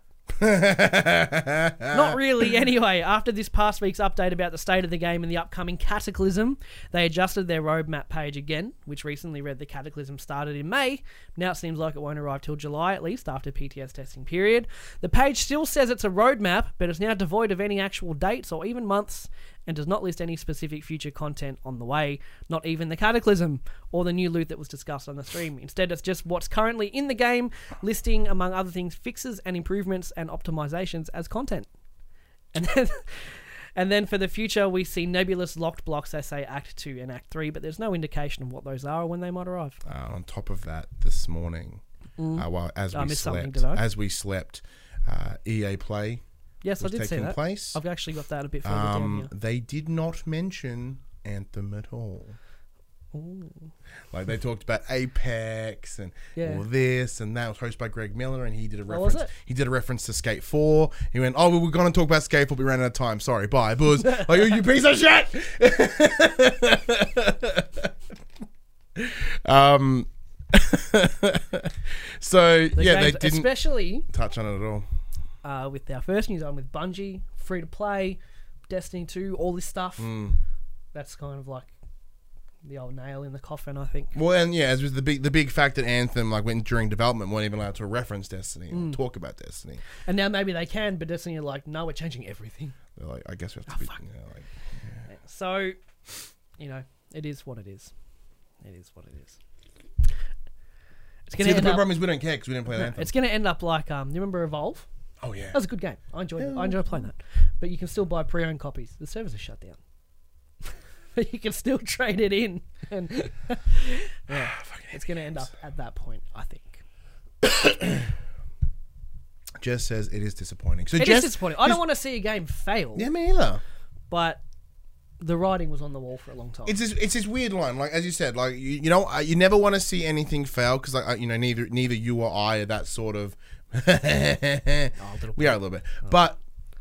Not really, anyway. After this past week's update about the state of the game and the upcoming Cataclysm, they adjusted their roadmap page again, which recently read the Cataclysm started in May. Now it seems like it won't arrive till July, at least, after PTS testing period. The page still says it's a roadmap, but it's now devoid of any actual dates or even months, and does not list any specific future content on the way, not even the Cataclysm or the new loot that was discussed on the stream. Instead, it's just what's currently in the game, listing, among other things, fixes and improvements and optimizations as content. And then for the future, we see nebulous locked blocks, they say Act 2 and Act 3, but there's no indication of what those are or when they might arrive. On top of that, this morning, as we slept, EA Play Yes, I was did see taking that. place. I've actually got that a bit further down here. They did not mention Anthem at all. Ooh. Like they talked about Apex and all this and that. It was hosted by Greg Miller, and he did a reference. was it? He did a reference to Skate 4. He went, "Oh, we were going to talk about Skate 4, but we ran out of time. Sorry, bye, buzz." Like, you piece of shit. So The yeah, they games, didn't especially touch on it at all. with our first news on with Bungie, free to play, Destiny 2, all this stuff. That's kind of like the old nail in the coffin, I think. Well, and yeah, as was the big fact that Anthem, like, went during development, weren't even allowed to reference Destiny or talk about Destiny. And now maybe they can, but Destiny are like, no, we're changing everything. They're like, I guess we have to be. fuck. You know, like, So, you know, it is what it is. It is what it is. It's see, gonna the end up. problem is we don't care because we didn't play Anthem. It's gonna end up like you remember Evolve? Oh yeah. That was a good game. I enjoyed it. I enjoyed playing that. But you can still buy pre-owned copies. The servers are shut down. But you can still trade it in. And yeah, it's going to end up at that point, I think. Jess says it is disappointing. So It Jess, is disappointing. I don't want to see a game fail. Yeah, me either. But the writing was on the wall for a long time. It's this weird line, like as you said, like you know, you never want to see anything fail because, like, you know, neither you or I are that sort of. We are a little bit, but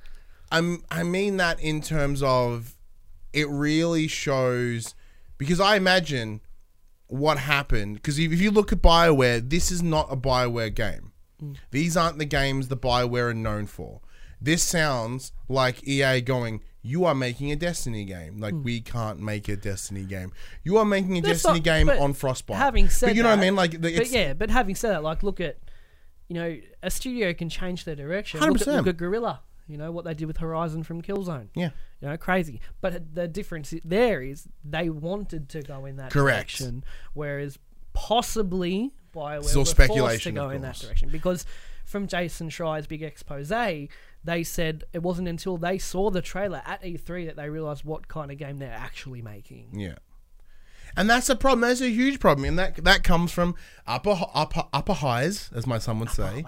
I mean that in terms of it really shows, because I imagine what happened, because if you look at BioWare, this is not a BioWare game. These aren't the games the BioWare are known for. This sounds like EA going, you are making a Destiny game. Like, we can't make a Destiny game. You are making a Destiny game on Frostbite. Having said but you know that, what I mean? Like, but having said that, like, look at, you know, a studio can change their direction. 100%. Look at Guerrilla. You know, what they did with Horizon from Killzone. Yeah. You know, crazy. But the difference there is they wanted to go in that Correct. direction, whereas possibly BioWare Still were speculation, forced to go of in that course. direction. Because from Jason Schreier's big expose, they said it wasn't until they saw the trailer at E3 that they realised what kind of game they're actually making. Yeah. And that's a problem. That's a huge problem, and that comes from upper highs, as my son would say.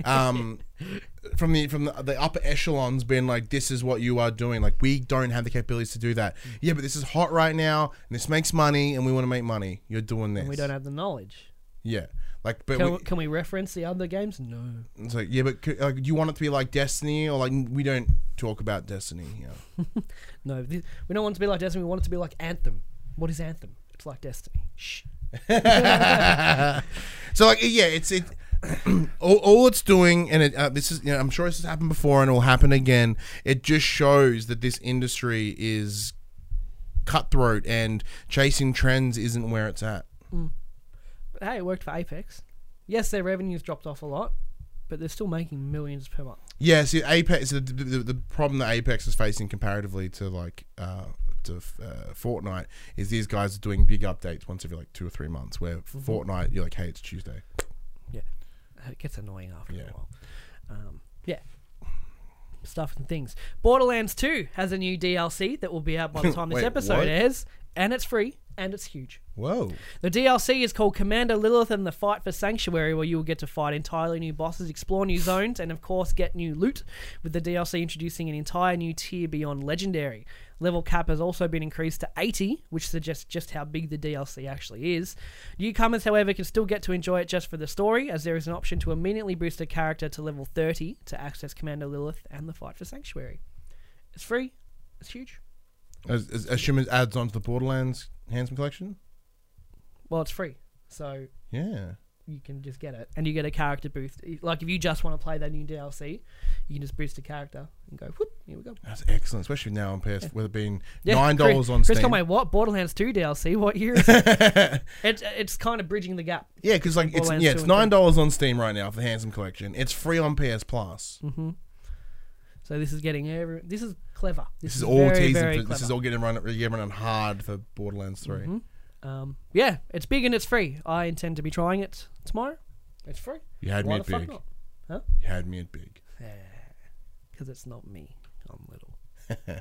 From the upper echelons being like, this is what you are doing. Like, we don't have the capabilities to do that. Yeah, but this is hot right now, and this makes money, and we want to make money. You're doing this. And we don't have the knowledge. Yeah. Like, but Can we reference the other games? No. it's like, yeah, but like, do you want it to be like Destiny, or like we don't talk about Destiny here? No, we don't want it to be like Destiny. We want it to be like Anthem. What is Anthem? It's like Destiny. Shh. So like, yeah, it's all it's doing, and this is, I'm sure this has happened before and it will happen again. It just shows that this industry is cutthroat and chasing trends isn't where it's at. But hey, it worked for Apex. Yes, their revenue's dropped off a lot, but they're still making millions per month. Yeah, see, Apex, the problem that Apex is facing comparatively to like Fortnite is these guys are doing big updates once every like 2 or 3 months. Where Fortnite, you're like, hey, it's Tuesday. Yeah, it gets annoying after Yeah. a while. Yeah. Stuff and things. Borderlands 2 has a new DLC that will be out by the time this Wait, episode what? airs, and it's free and it's huge. Whoa. The DLC is called Commander Lilith and the Fight for Sanctuary, where you will get to fight entirely new bosses, explore new zones, and of course get new loot, with the DLC introducing an entire new tier beyond Legendary. Level cap has also been increased to 80, which suggests just how big the DLC actually is. Newcomers, however, can still get to enjoy it just for the story, as there is an option to immediately boost a character to level 30 to access Commander Lilith and the Fight for Sanctuary. It's free. It's huge. Assume it adds on to the Borderlands Handsome Collection? Well, it's free, so Yeah. you can just get it, and you get a character boost. Like if you just want to play that new DLC, you can just boost a character and go, whoop, here we go. That's excellent, especially now on PS, with it being Yeah, $9 on Chris Steam. told me, what? Borderlands 2 DLC? What year is it? It's kind of bridging the gap. Yeah, because like it's Borderlands 2 it's and $9 on Steam right now for the Handsome Collection. It's free on PS Plus. So this is getting this is clever. This is all very, teasing. very This is all getting run hard for Borderlands 3. Yeah, it's big and it's free. I intend to be trying it tomorrow. It's free. You had Why me the at fuck big. not? Huh? You had me at big. Because it's not me. I'm little.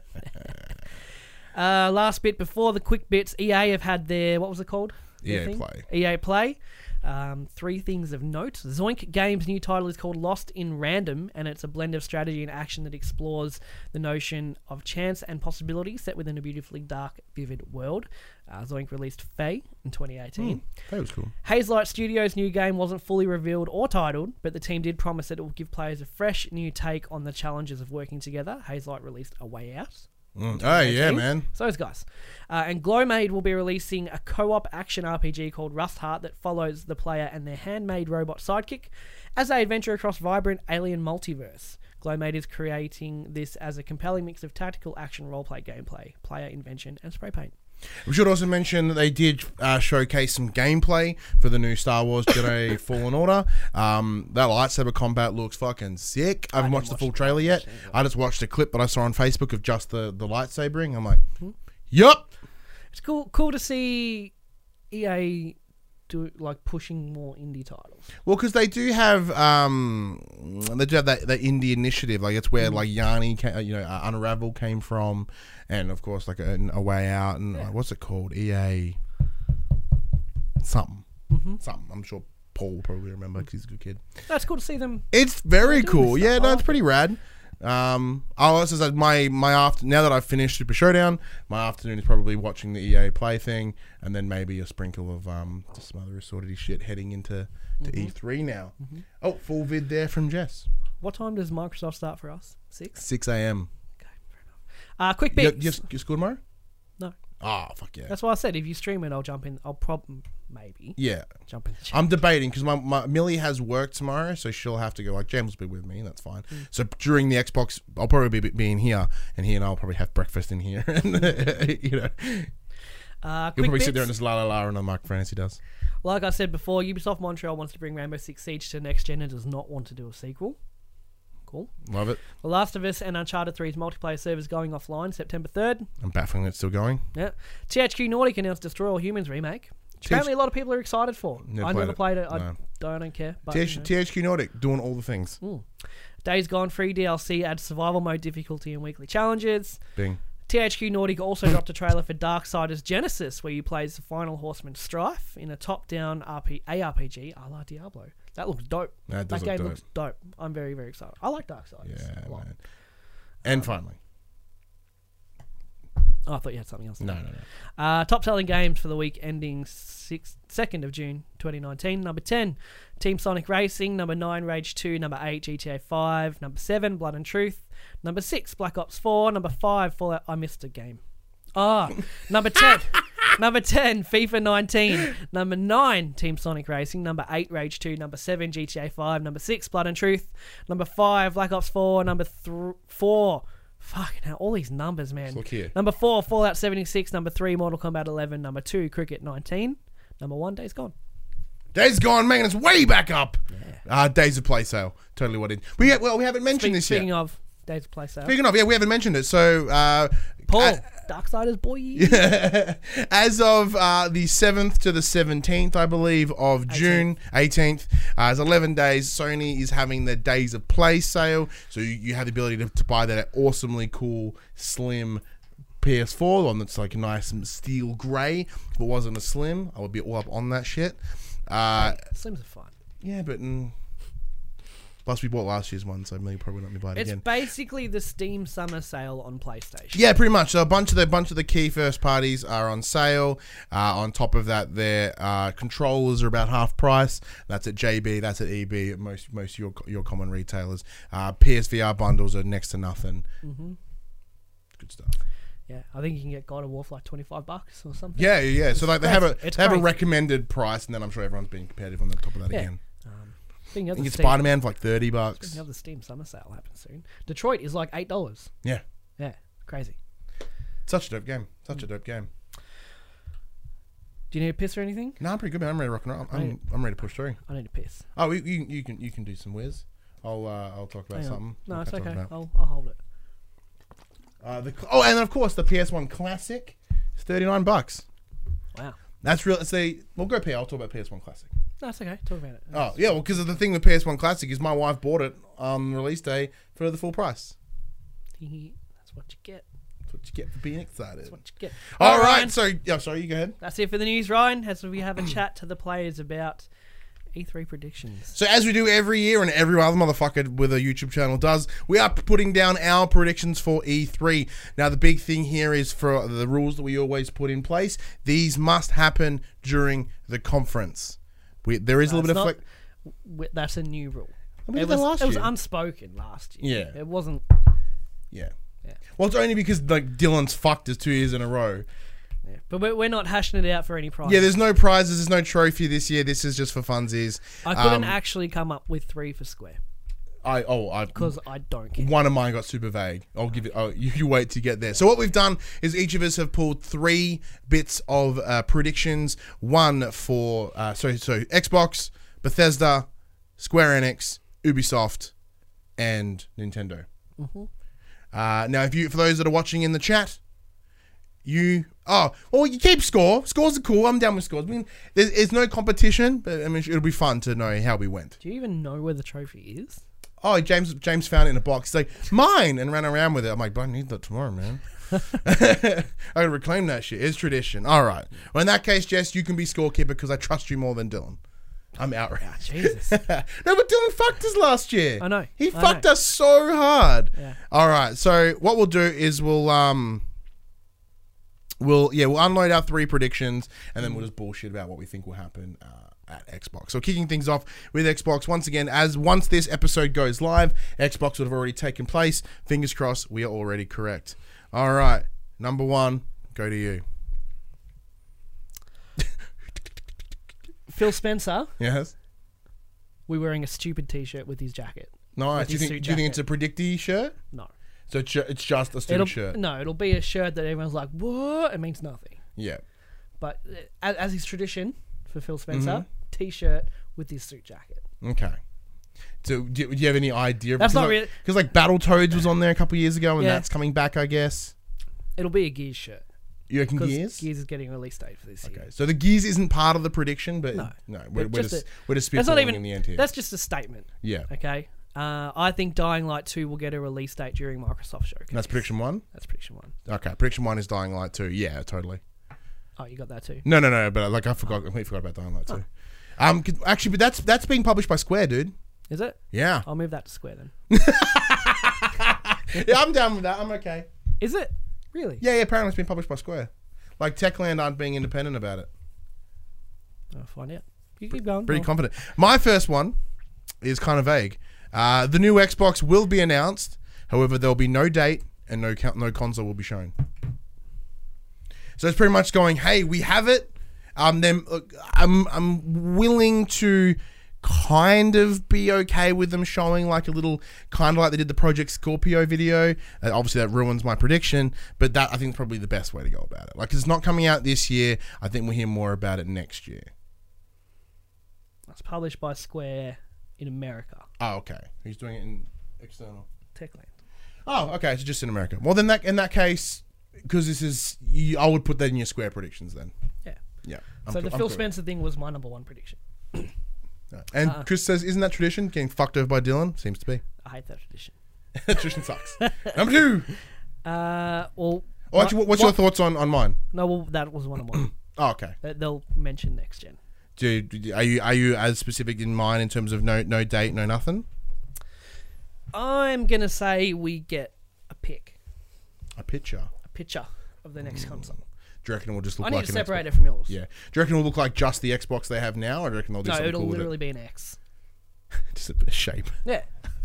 Last bit before the quick bits. EA have had their, what was it called? Their EA thing? Play. EA Play. 3 things of note. Zoink Games' new title is called Lost in Random, and it's a blend of strategy and action that explores the notion of chance and possibility set within a beautifully dark, vivid world. Zoink released Faye in 2018. That was cool. Hazelight Studios' new game wasn't fully revealed or titled, but the team did promise that it will give players a fresh, new take on the challenges of working together. Hazelight released A Way Out. Oh yeah, 2018. man. So those guys. And Glowmade will be releasing a co-op action RPG called Rust Heart that follows the player and their handmade robot sidekick as they adventure across vibrant alien multiverse. Glowmade is creating this as a compelling mix of tactical action roleplay gameplay, player invention, and spray paint. We should also mention that they did showcase some gameplay for the new Star Wars Jedi Fallen Order. That lightsaber combat looks fucking sick. I haven't watched the full trailer yet. I just watched a clip that I saw on Facebook of just the lightsabering. I'm like, yup. It's cool to see EA do like pushing more indie titles. Well, because they do have that indie initiative. Like it's where like Yanni, Unravel came from, and of course like a Way Out, and what's it called? EA something. Something. I'm sure Paul will probably remember because he's a good kid. That's cool to see them. It's very doing cool. this Yeah, stuff. no, I it's like pretty rad. I also said my now that I've finished Super Showdown, my afternoon is probably watching the EA Play thing, and then maybe a sprinkle of just some other assorted shit heading into E3 now. Oh, full vid there from Jess. What time does Microsoft start for us? 6? 6 a.m. Okay, fair enough. Quick bit. You school tomorrow? No. Oh, fuck yeah. That's why I said if you stream it, I'll jump in. I'll maybe Yeah. jump in the chat. I'm debating because my Millie has work tomorrow, so she'll have to go. Like James will be with me, that's fine. So during the Xbox, I'll probably be in here, and he and I'll probably have breakfast in here. And he'll probably sit there and just la la la on the microphone as he does. Like I said before, Ubisoft Montreal wants to bring Rainbow Six Siege to next gen and does not want to do a sequel. Cool. Love it. The Last of Us and Uncharted 3's multiplayer servers going offline September 3rd. I'm baffling it's still going. Yeah. THQ Nordic announced Destroy All Humans remake. Which apparently a lot of people are excited for. I never played it. No. I don't care. But, THQ Nordic doing all the things. Days Gone free DLC adds survival mode difficulty and weekly challenges. Bing. THQ Nordic also dropped a trailer for Darksiders Genesis, where you play as the final horseman Strife in a top-down ARPG a la Diablo. That looks dope. That does look game dope. looks dope. I'm very, very excited. I like Darksiders. Yeah, a lot. man. And finally, Oh, I thought you had something else. No. Top selling games for the week ending 2nd of June 2019. Number 10, Team Sonic Racing. Number 9, Rage 2. Number 8, GTA 5. Number 7, Blood and Truth. Number 6, Black Ops 4. Number 5, Fallout. I missed a game. Number 10. Number 10, FIFA 19. Number 9, Team Sonic Racing. Number 8, Rage 2. Number 7, GTA 5. Number 6, Blood and Truth. Number 5, Black Ops 4. Number 4... Fucking hell, all these numbers, man. Look here. Number 4, Fallout 76. Number 3, Mortal Kombat 11. Number 2, Cricket 19. Number 1, Days Gone. Days Gone, man, it's way back up. Yeah. Days of Play sale. Totally what it is. We haven't mentioned this yet. Speaking of Days of Play sale. Speaking of, we haven't mentioned it. So, Paul, Darksiders boy. As of the 7th to the 17th, I believe, of June, 18th, it's 11 days. Sony is having their Days of Play sale. So you have the ability to buy that awesomely cool, slim PS4, one that's like a nice steel grey. If it wasn't a slim, I would be all up on that shit. Slims are fine. Yeah, but... Plus, we bought last year's one, so maybe probably not me buy it again. It's basically the Steam Summer Sale on PlayStation. Yeah, pretty much. So a bunch of the key first parties are on sale. On top of that, their controllers are about half price. That's at JB, that's at EB, at most of your common retailers. PSVR bundles are next to nothing. Mm-hmm. Good stuff. Yeah, I think you can get God of War for like $25 or something. Yeah. So like they have a crazy. recommended price, and then I'm sure everyone's being competitive on the top of that again. You can get Spider-Man for like $30. Speaking of the Steam Summer Sale happens soon. Detroit is like $8. Yeah. Yeah, crazy. Such a dope game. A dope game. Do you need a piss or anything? No, I'm pretty good, man. I'm ready to rock and roll. I'm ready to push through. I need a piss. Oh, you can do some whiz. I'll talk about something. No, it's okay. I'll hold it. And of course the PS1 Classic is $39. Wow. That's real. We'll go I'll talk about PS1 Classic. No, it's okay. Talk about it. Oh, yeah, well, because of the thing with PS1 Classic is my wife bought it on release day for the full price. That's what you get. That's what you get for being excited. That's what you get. All right, so, sorry, you go ahead. That's it for the news, Ryan, as we have a chat to the players about E3 predictions. So as we do every year, and every other motherfucker with a YouTube channel does, we are putting down our predictions for E3. Now, the big thing here is for the rules that we always put in place. These must happen during the conference. There is a little bit of that's a new rule. It was unspoken last year. Yeah. It wasn't... Yeah. Well, it's only because like Dylan's fucked us 2 years in a row. Yeah. But we're not hashing it out for any prizes. Yeah, there's no prizes. There's no trophy this year. This is just for funsies. I couldn't actually come up with 3 for Square. Because I don't care. One of mine got super vague. I'll give it. Oh, you wait to get there. So what we've done is each of us have pulled 3 bits of predictions. One for so Xbox, Bethesda, Square Enix, Ubisoft, and Nintendo. Mm-hmm. Now, for those that are watching in the chat, you keep score. Scores are cool. I'm down with scores. I mean, there's no competition, but I mean, it'll be fun to know how we went. Do you even know where the trophy is? Oh, James found it in a box. He's like, mine, and ran around with it. I'm like, but I need that tomorrow, man. I gotta reclaim that shit. It's tradition. All right. Well, in that case, Jess, you can be scorekeeper because I trust you more than Dylan. I'm outraged. Jesus. No, but Dylan fucked us last year. I know. He fucked us so hard. Yeah. All right. So what we'll do is we'll unload our 3 predictions and then we'll just bullshit about what we think will happen at Xbox. So kicking things off with Xbox once again, once this episode goes live, Xbox would have already taken place. Fingers crossed, we are already correct. All right, number 1, go to you. Phil Spencer. Yes. We're wearing a stupid T-shirt with his jacket. Nice. Do you think it's a predicty shirt? No. So it's just a stupid shirt? No, it'll be a shirt that everyone's like, what? It means nothing. Yeah. But as is tradition for Phil Spencer, T-shirt with his suit jacket. Okay. So do you have any idea? That's not really... Because like Battletoads was on there a couple years ago and that's coming back, I guess. It'll be a Gears shirt. You reckon Gears? Gears is getting a release date for this year. Okay, so the Gears isn't part of the prediction, but no, we're just spitballing in the end here. That's just a statement. Yeah. Okay. I think Dying Light 2 will get a release date during Microsoft Showcase. That's prediction 1? That's prediction 1. Okay, prediction 1 is Dying Light 2. Yeah, totally. Oh, you got that too? No, but like I completely forgot about Dying Light 2. Actually, but that's being published by Square, dude. Is it? Yeah. I'll move that to Square then. Yeah, I'm down with that. I'm okay. Is it? Really? Yeah, apparently it's been published by Square. Like, Techland aren't being independent about it. I'll find out. You keep going. Pretty confident. My first one is kind of vague. The new Xbox will be announced. However, there will be no date and no console will be shown. So it's pretty much going, hey, we have it. Then I'm willing to kind of be okay with them showing like a little, kind of like they did the Project Scorpio video. Obviously that ruins my prediction, but that I think is probably the best way to go about it. Like, it's not coming out this year. I think we'll hear more about it next year. It's published by Square in America. Oh, okay. He's doing it in external. Techland. Oh, okay. So just in America. Well, then in that case, because this is, I would put that in your Square predictions then. Yeah. Yeah. So the Phil Spencer thing was my number one prediction. And Chris says, isn't that tradition? Getting fucked over by Dylan? Seems to be. I hate that tradition. Tradition sucks. Number 2. Well... Oh, actually, what's your thoughts on mine? No, well, that was one of mine. Oh, okay. They'll mention next gen. Are you as specific in mind in terms of no date, no nothing? I'm going to say we get a pick. A picture Of the next console. Do you reckon it will just look I like need to an separate Xbox? it from yours. Yeah. Do you reckon it will look like just the Xbox they have now, or do you reckon they'll do No, something it'll cool with literally it? be an X. Just a bit of shape. Yeah.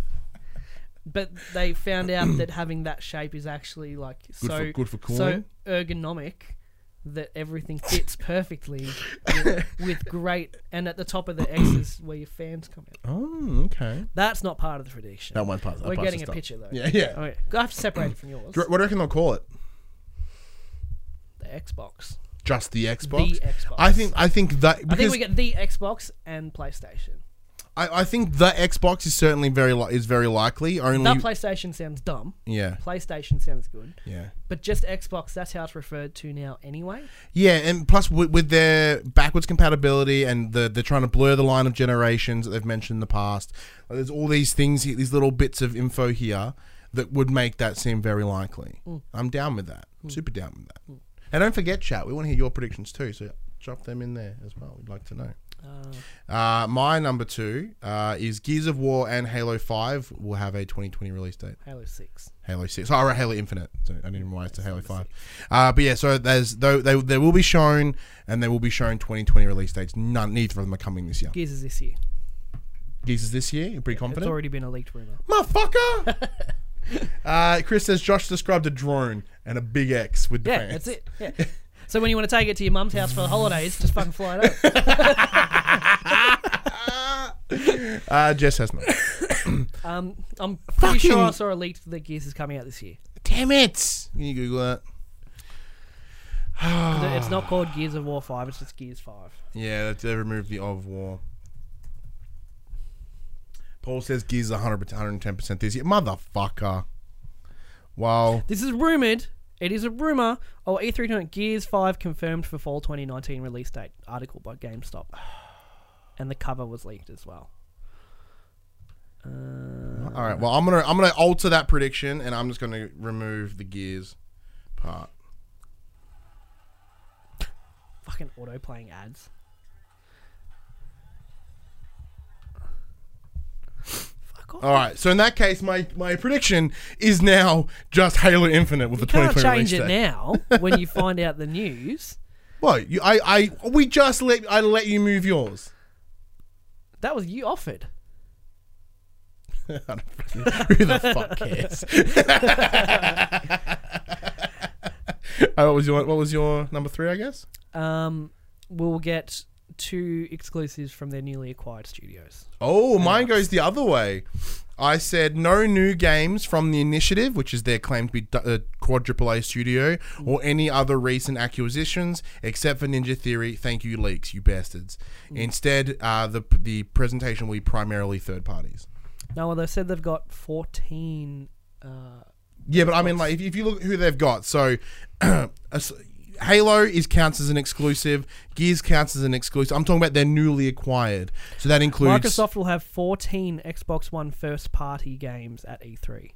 But they found out that having that shape is actually like Good for so cooling. ergonomic that everything fits perfectly with great, and at the top of the X is where your fans come out. Oh, okay. That's not part of the prediction. That one part. We're getting a picture though. Yeah, yeah. Okay. I have to separate it from yours. What do you reckon they'll call it? The Xbox. Just the Xbox? The Xbox. I think that... I think we get the Xbox and PlayStation. I think the Xbox is certainly very likely. Only That PlayStation sounds dumb. Yeah. PlayStation sounds good. Yeah. But just Xbox, that's how it's referred to now anyway. Yeah, and plus with their backwards compatibility and they're trying to blur the line of generations that they've mentioned in the past. There's all these things, these little bits of info here that would make that seem very likely. I'm down with that. Super down with that. And don't forget, chat, we want to hear your predictions too, so drop them in there as well. We'd like to know. My number 2 is Gears of War and Halo 5 will have a 2020 release date. Halo 6. Halo 6. Oh, right, Halo Infinite. So I didn't realize to Halo 5. But yeah, so they will be shown, and they will be shown 2020 release dates. Neither of them are coming this year. Gears is this year. Gears is this year? You're pretty confident? It's already been a leaked rumor. Motherfucker! Chris says Josh described a drone and a big X with the fans. That's it. Yeah. So when you want to take it to your mum's house for the holidays, just fucking fly it up. Jess has not. I'm pretty sure I saw a leak that Gears is coming out this year. Damn it! Can you Google that? It's not called Gears of War 5, it's just Gears 5. Yeah, they removed the of War. Paul says Gears is 110% this year. Motherfucker. Wow. This is rumoured. It is a rumour. Oh, E3 tonight, Gears 5 confirmed for fall 2019 release date. Article by GameStop. And the cover was leaked as well. All right. Well, I'm gonna alter that prediction, and I'm just gonna remove the Gears part. Fucking auto playing ads. Fuck off. All right. So in that case, my prediction is now just Halo Infinite with the 2020 Can't release change it date. now when you find out the news. Well, I let you move yours. That was you offered. I don't fucking, who the fuck cares? What was your number 3? I guess. We'll get 2 exclusives from their newly acquired studios. Oh, mine goes the other way. I said no new games from the Initiative, which is their claim to be a quad AAA studio, or any other recent acquisitions, except for Ninja Theory. Thank you, leaks, you bastards. Instead, the presentation will be primarily third parties. No, well, they said they've got 14... Yeah, but I mean, like, if you look at who they've got, so Halo counts as an exclusive, Gears counts as an exclusive. I'm talking about their newly acquired. So that includes... Microsoft will have 14 Xbox One first-party games at E3.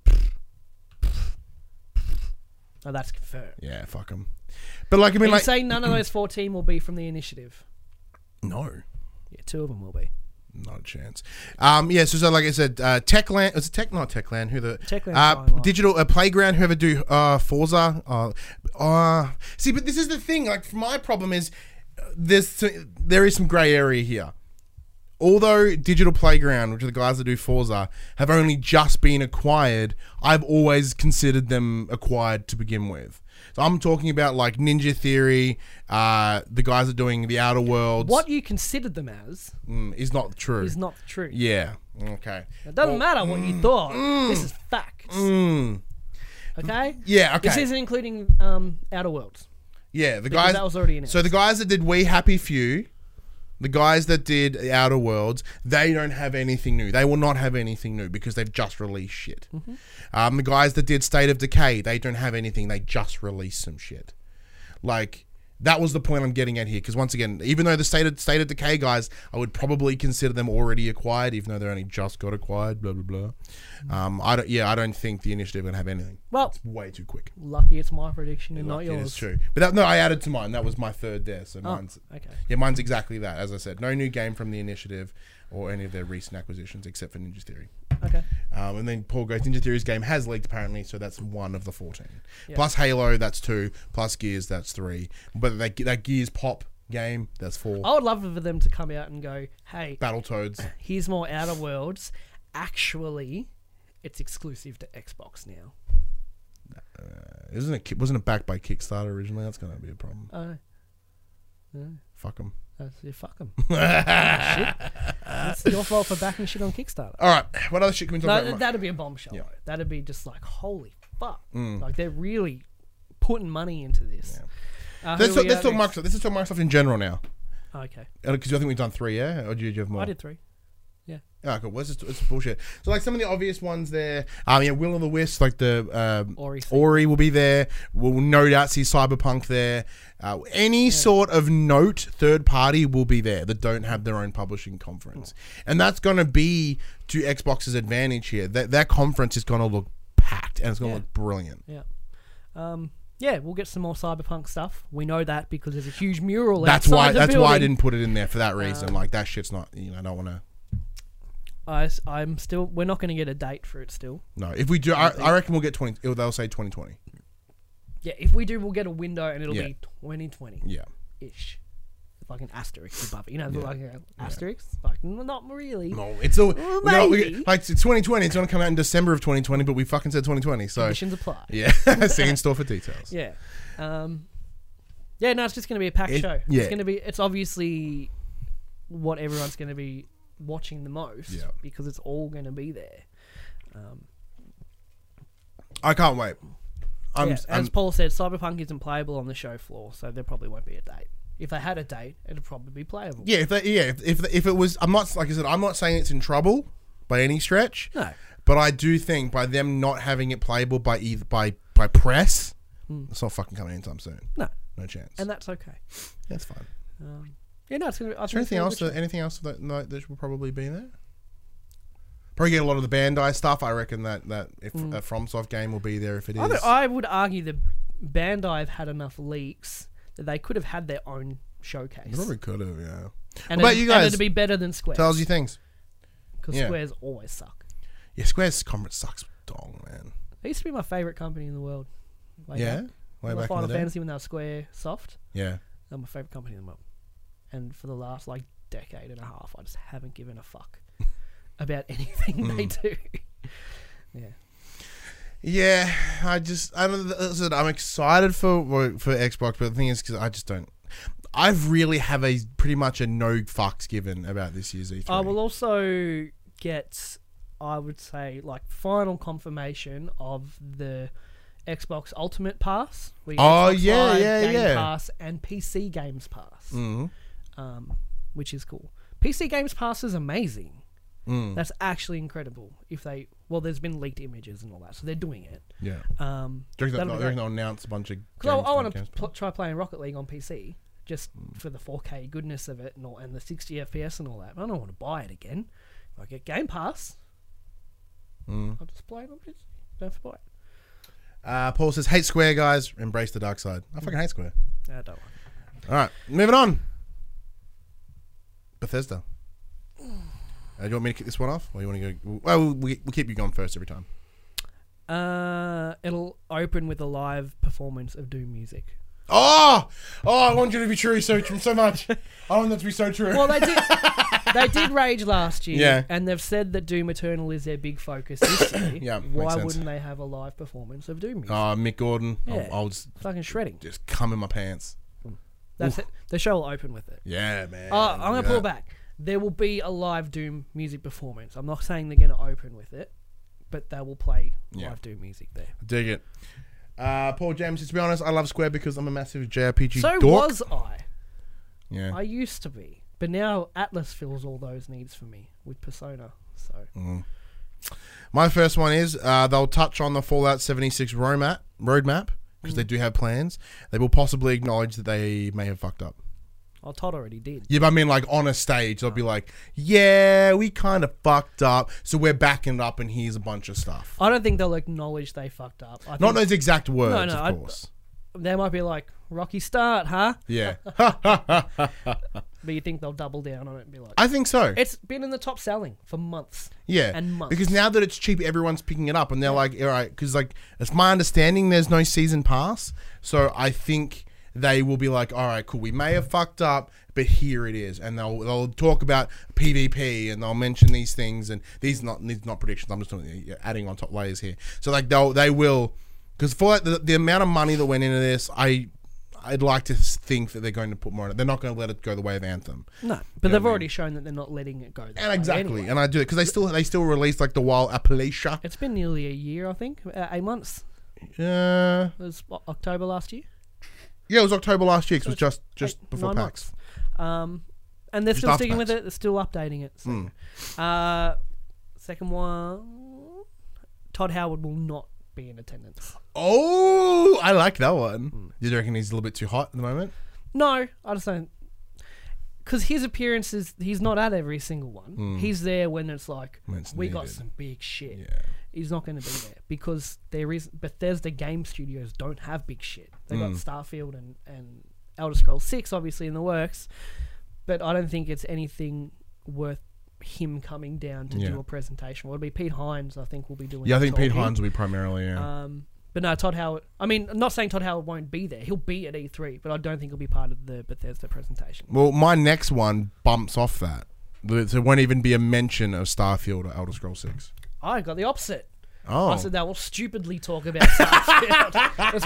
Oh, that's confirmed. Yeah, fuck them. But like, I mean, Are you like... saying none of those 14 will be from the Initiative? No. Yeah, 2 of them will be. Not a chance. Yeah, so like I said, Techland. Is it not Techland? Who the Digital Playground? Whoever do Forza. See, but this is the thing. Like, my problem is there is some grey area here. Although Digital Playground, which are the guys that do Forza, have only just been acquired, I've always considered them acquired to begin with. So I'm talking about like Ninja Theory, the guys that are doing the Outer Worlds. What you considered them as is not true. Is not true. Yeah. Okay. It doesn't matter what you thought. This is facts. Okay? Yeah, okay. This isn't including Outer Worlds. Yeah, the Because guys that was already announced. So the guys that did We Happy Few, the guys that did Outer Worlds, they don't have anything new. They will not have anything new because they've just released shit. The guys that did State of Decay, they don't have anything. They just released some shit. Like, that was the point I'm getting at here. Because once again, even though the State of Decay guys, I would probably consider them already acquired, even though they only just got acquired. Blah blah blah. I don't think the Initiative are gonna have anything. Well, it's way too quick. Lucky it's my prediction and not yours. It's true. But I added to mine. That was my third there. So mine's okay. Yeah, mine's exactly that. As I said, no new game from the Initiative or any of their recent acquisitions except for Ninja Theory. Okay. And then Paul goes, Ninja Theory's game has leaked apparently, so that's one of the 14. Yeah. Plus Halo, that's 2. Plus Gears, that's 3. But that Gears Pop game, that's 4. I would love for them to come out and go, hey, Battletoads. Here's more Outer Worlds. Actually, it's exclusive to Xbox now. Wasn't it backed by Kickstarter originally? That's going to be a problem. Fuck them. Fuck them. Shit. It's your fault for backing shit on Kickstarter. All right. What other shit can we talk about? That'd be a bombshell. Yeah. Though. That'd be just like, holy fuck. Like, they're really putting money into this. Yeah. Let's talk Microsoft. Let's talk Microsoft in general now. Okay. Because I think we've done 3, yeah? Or did you have more? I did 3. Yeah. Oh, cool. Well, it's bullshit. So, like, some of the obvious ones there. Will o' the Wisp, like the Ori will be there. We'll no doubt see Cyberpunk there. Any sort of note third party will be there that don't have their own publishing conference, and that's going to be to Xbox's advantage here. That conference is going to look packed and it's going to look brilliant. Yeah. We'll get some more Cyberpunk stuff. We know that because there's a huge mural. That's why I didn't put it in there for that reason. Like, that shit's not. I don't want to. I'm still. We're not going to get a date for it still. No, if we do, I reckon we'll get 20. They'll say 2020. Yeah, if we do, we'll get a window and it'll be 2020. Yeah, ish. Like an asterisk above it. Like an asterisk. Like, not really. No, it's a maybe. Like, it's 2020. It's going to come out in December of 2020, but we fucking said 2020. So conditions apply. Yeah, see in store for details. Yeah. No, it's just going to be a packed show. Yeah. It's obviously what everyone's going to be watching the most because it's all going to be there. I can't wait. As Paul said, Cyberpunk isn't playable on the show floor, so there probably won't be a date. If they had a date, it'd probably be playable. Yeah, if it was, I'm not saying it's in trouble by any stretch. No, but I do think by them not having it playable by press, it's not fucking coming anytime soon. No chance. And that's okay. That's fine. It's gonna. Is there anything else that will probably be there? Probably get a lot of the Bandai stuff. I reckon that if a FromSoft game will be there if it is. I would argue that Bandai have had enough leaks that they could have had their own showcase. They probably could have, yeah. And what about you guys? And it'd be better than Square's. Tell us your things. Because Square's always suck. Yeah, Square's conference sucks dong, man. They used to be my favourite company in the world. Way back Final Fantasy when they were Square Soft. Yeah. They're my favourite company in the world. And for the last decade and a half, I just haven't given a fuck about anything they do. Yeah, I'm excited for Xbox, but the thing is, because I just don't. I've really have pretty much a no fucks given about this year's E3. I will also get, I would say, final confirmation of the Xbox Ultimate Pass. Game Pass and PC Games Pass. Which is cool. PC Games Pass is amazing. That's actually incredible. There's been leaked images and all that, so they're doing it. Yeah. Do you reckon they'll announce a bunch of games? Because I want to try playing Rocket League on PC, just for the 4K goodness of it and the 60 FPS and all that. But I don't want to buy it again. If I get Game Pass, I'll just play it on PC. Don't have to buy it. Paul says, hate Square, guys. Embrace the dark side. I fucking hate Square. I don't want it. All right, moving on. Bethesda. Do you want me to kick this one off, or you want to go? Well, we'll keep you going first every time. It'll open with a live performance of Doom music. Oh, I want you to be true so much. I want that to be so true. Well, they did Rage last year, Yeah. and they've said that Doom Eternal is their big focus this year. Yeah, makes why sense. wouldn't they have a live performance of Doom music? Mick Gordon. Yeah. I'll just Fucking shredding. come in my pants. That's it. The show will open with it. Yeah, man. I'm going to pull back. There will be a live Doom music performance. I'm not saying they're going to open with it, but they will play live Doom music there. Dig it. Paul James, to be honest, I love Square because I'm a massive JRPG So dork. was I. Yeah. I used to be. But now Atlas fills all those needs for me with Persona. So My first one is they'll touch on the Fallout 76 roadmap because they do have plans. They will possibly acknowledge that they may have fucked up. Oh, Todd already did. Yeah, but I mean, like, on a stage, they'll be like, yeah, we kind of fucked up, so we're backing it up, and here's a bunch of stuff. I don't think they'll acknowledge they fucked up. I Not think those exact words, No, of course. they might be like, rocky start, huh? Yeah. But you think they'll double down on it and be like, I think so. it's been in the top selling for months. Yeah. and months. Because now that it's cheap, everyone's picking it up, and they're like, all right, because, like, it's my understanding there's no season pass, so I think they will be like, all right, cool, we may have fucked up, but here it is, and they'll talk about PvP, and they'll mention these things, and these not predictions. I'm just adding on top layers here. So like they will, because for like the amount of money that went into this, I'd like to think that they're going to put more in it. They're not going to let it go the way of Anthem. No, but they've already shown that they're not letting it go. That And way exactly, anyway. and I do it because they still released like the Wild Appalachia. It's been nearly a year, I think, 8 months. Yeah, It was October last year. it was October last year. 'Cause it was just 8, before 9 PAX. months. And they're Just still after sticking with PAX. it. They're still updating it. So. Second one, Todd Howard will not be in attendance. Oh, I like that one. Do you reckon he's a little bit too hot at the moment? No, I just don't. Because his appearances, he's not at every single one. He's there when it's like, When it's we got needed. some big shit. Yeah. He's not going to be there because Bethesda Game Studios don't have big shit. They got Starfield and Elder Scrolls 6 obviously in the works, but I don't think it's anything worth him coming down to do a presentation. Well, it'll be Pete Hines, I think, will be doing. Yeah, I the think Pete talking. Hines will be primarily. Yeah. But no, Todd Howard. I mean, I'm not saying Todd Howard won't be there. He'll be at E3, but I don't think he'll be part of the Bethesda presentation. Well, my next one bumps off that. There won't even be a mention of Starfield or Elder Scrolls 6. I got the opposite. Oh. I said they will stupidly talk about Starfield. That's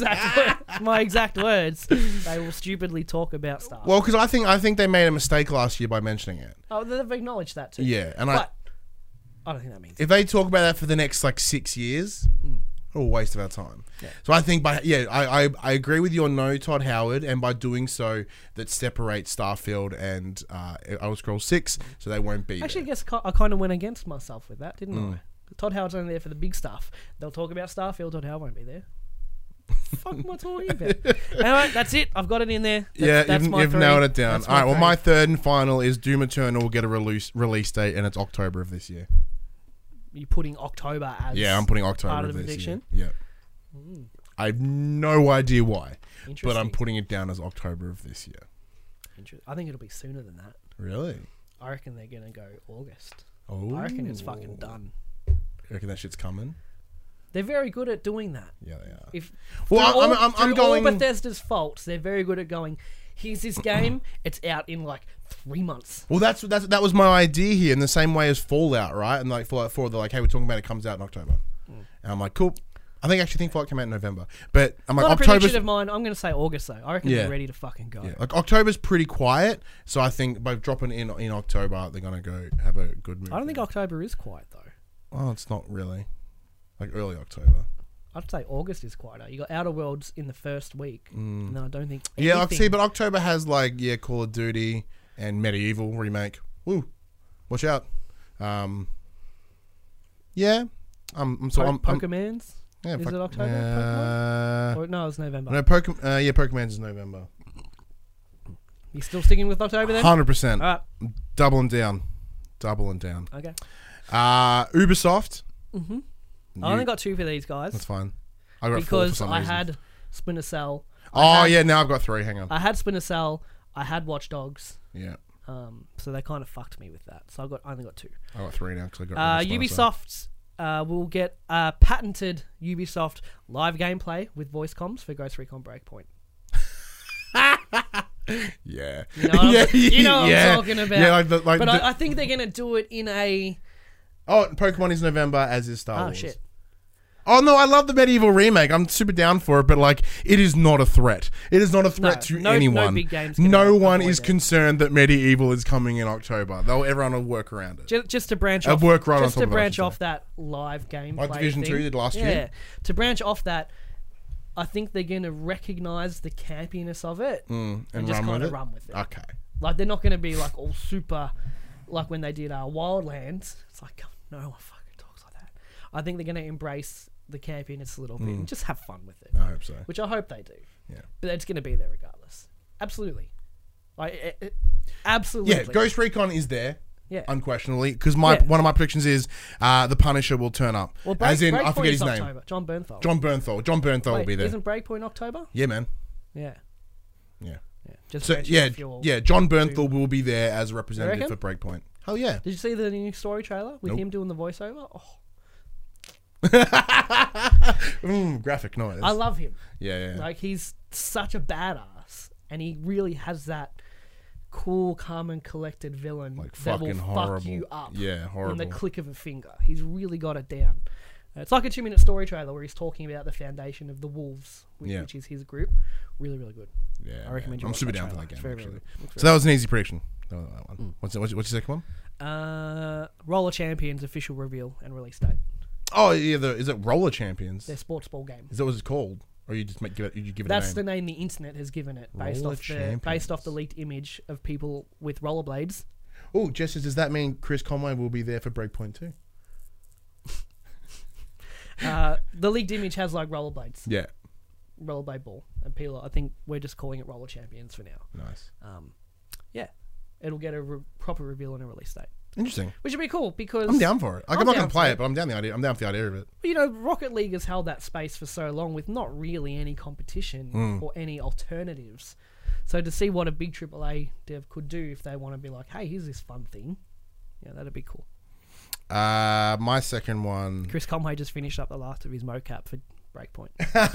my exact words. They will stupidly talk about Starfield. Well, because I think they made a mistake last year by mentioning it. Oh, they've acknowledged that too. Yeah, and But I don't think that means if they talk about that for the next like 6 years, a waste of our time. Yeah. So I think I agree with your no, Todd Howard, and by doing so, that separates Starfield and Elder Scrolls 6, so they won't be. Actually, I there. guess I kind of went against myself with that, didn't I? Todd Howard's only there for the big stuff. They'll talk about Starfield. Todd Howard won't be there. Fuck am I talking about? Anyway, that's it. I've got it in there. That's my you've three. nailed it down. That's All right, well, three. my third and final is Doom Eternal will get a release date, and it's October of this year. You're putting October as Yeah, I'm putting October part of of the this prediction. year. Yeah. I have no idea why, but I'm Interesting. putting it down as October of this year. I think it'll be sooner than that. Really? I reckon they're gonna go August. Oh. I reckon it's fucking done. You reckon that shit's coming? They're very good at doing that. Yeah, they are. If Well, through I'm through going- all Bethesda's faults, they're very good at going. Here's this game. It's out in like 3 months. Well, that was my idea here, in the same way as Fallout, right? And like Fallout 4, they're like, hey, we're talking about it comes out in October. And I'm like, cool. I think Fallout came out in November. But I'm like, Not a October's... prediction of mine. I'm going to say August though. I reckon Yeah. they're ready to fucking go. Yeah, like October's pretty quiet, so I think by dropping in October, they're going to go have a good move. I don't think October is quiet though. Oh, it's not really. Like early October. I'd say August is quieter. You got Outer Worlds in the first week. No, I don't think. Yeah, like, anything- see, but October has like Call of Duty and Medieval remake. Woo, watch out. Yeah, I'm Pokemans. yeah, Is it October? Uh, Or, no, it's November. no, Pokemon's is November. You still sticking with October then? 100%. All right. Doubling down. Okay. Ubisoft. I only got 2 for these guys That's fine. I got 4 for because some I reason. had Splinter Cell. Oh yeah, now I've got 3. Hang on. I had Splinter Cell. I had Watch Dogs. Yeah. So they kind of fucked me with that. So I only got 2. I got 3 now because I got rid of the sponsor. Ubisoft will get patented Ubisoft live gameplay with voice comms for Ghost Recon Breakpoint. Yeah. You know what I'm talking about. Yeah, I think they're going to do it in a... Oh, Pokemon is November, as is Star Wars. Oh, shit. Oh, no, I love the Medieval remake. I'm super down for it, but, like, it is not a threat. It is not a threat to anyone. No big games. No one is concerned that Medieval is coming in October. Everyone will work around it. Just to branch off. Work right just on top to branch of that, off that live gameplay like Division thing. 2 did last year? Yeah. To branch off that, I think they're going to recognise the campiness of it and just kind of run run with it. Okay. Like, they're not going to be, like, all super... Like, when they did Wildlands, it's like, no one fucking talks like that. I think they're going to embrace the campiness a little bit and just have fun with it. I hope so. Which I hope they do. Yeah. But it's going to be there regardless. Absolutely. Like, absolutely. Yeah, Ghost Recon is there. Yeah. Unquestionably, because one of my predictions is the Punisher will turn up. Well, as in, Breakpoint I forget his is name. October. John Bernthal. John Bernthal will Wait, be there. Isn't Breakpoint October? Yeah, man. Yeah. Yeah. Just So mention yeah, John Bernthal will be there as a representative for Breakpoint. Hell yeah. Did you see the new story trailer with him doing the voiceover? Oh, graphic noise. I love him. Yeah. Like, he's such a badass, and he really has that cool, calm, and collected villain Like that will fucking fuck horrible. you up. Yeah, horrible. In the click of a finger. He's really got it down. It's like a 2-minute story trailer where he's talking about the foundation of the Wolves, which is his group. Really, really good. Yeah, I recommend you I'm watch super that down for trailer. that It's game. very, Actually. very good. So that was an easy prediction. That one. What's your second one? Roller Champions official reveal and release date. Oh yeah, is it Roller Champions? Their sports ball game. Is that what it's called, or you just give it? That's a the name? name the internet has given it, based Roller off the leaked image of people with rollerblades. Oh, Jess, does that mean Chris Conway will be there for Breakpoint too? The leaked image has like rollerblades. Yeah. Rollerblade ball. And people, I think we're just calling it Roller Champions for now. Nice. Yeah. It'll get a proper reveal and a release date. Interesting. Which would be cool because... I'm down for it. Like, I'm not going to play it, but I'm down for the idea of it. You know, Rocket League has held that space for so long with not really any competition or any alternatives. So to see what a big AAA dev could do if they want to be like, hey, here's this fun thing. Yeah, that'd be cool. My second one... Chris Conway just finished up the last of his mocap for Breakpoint.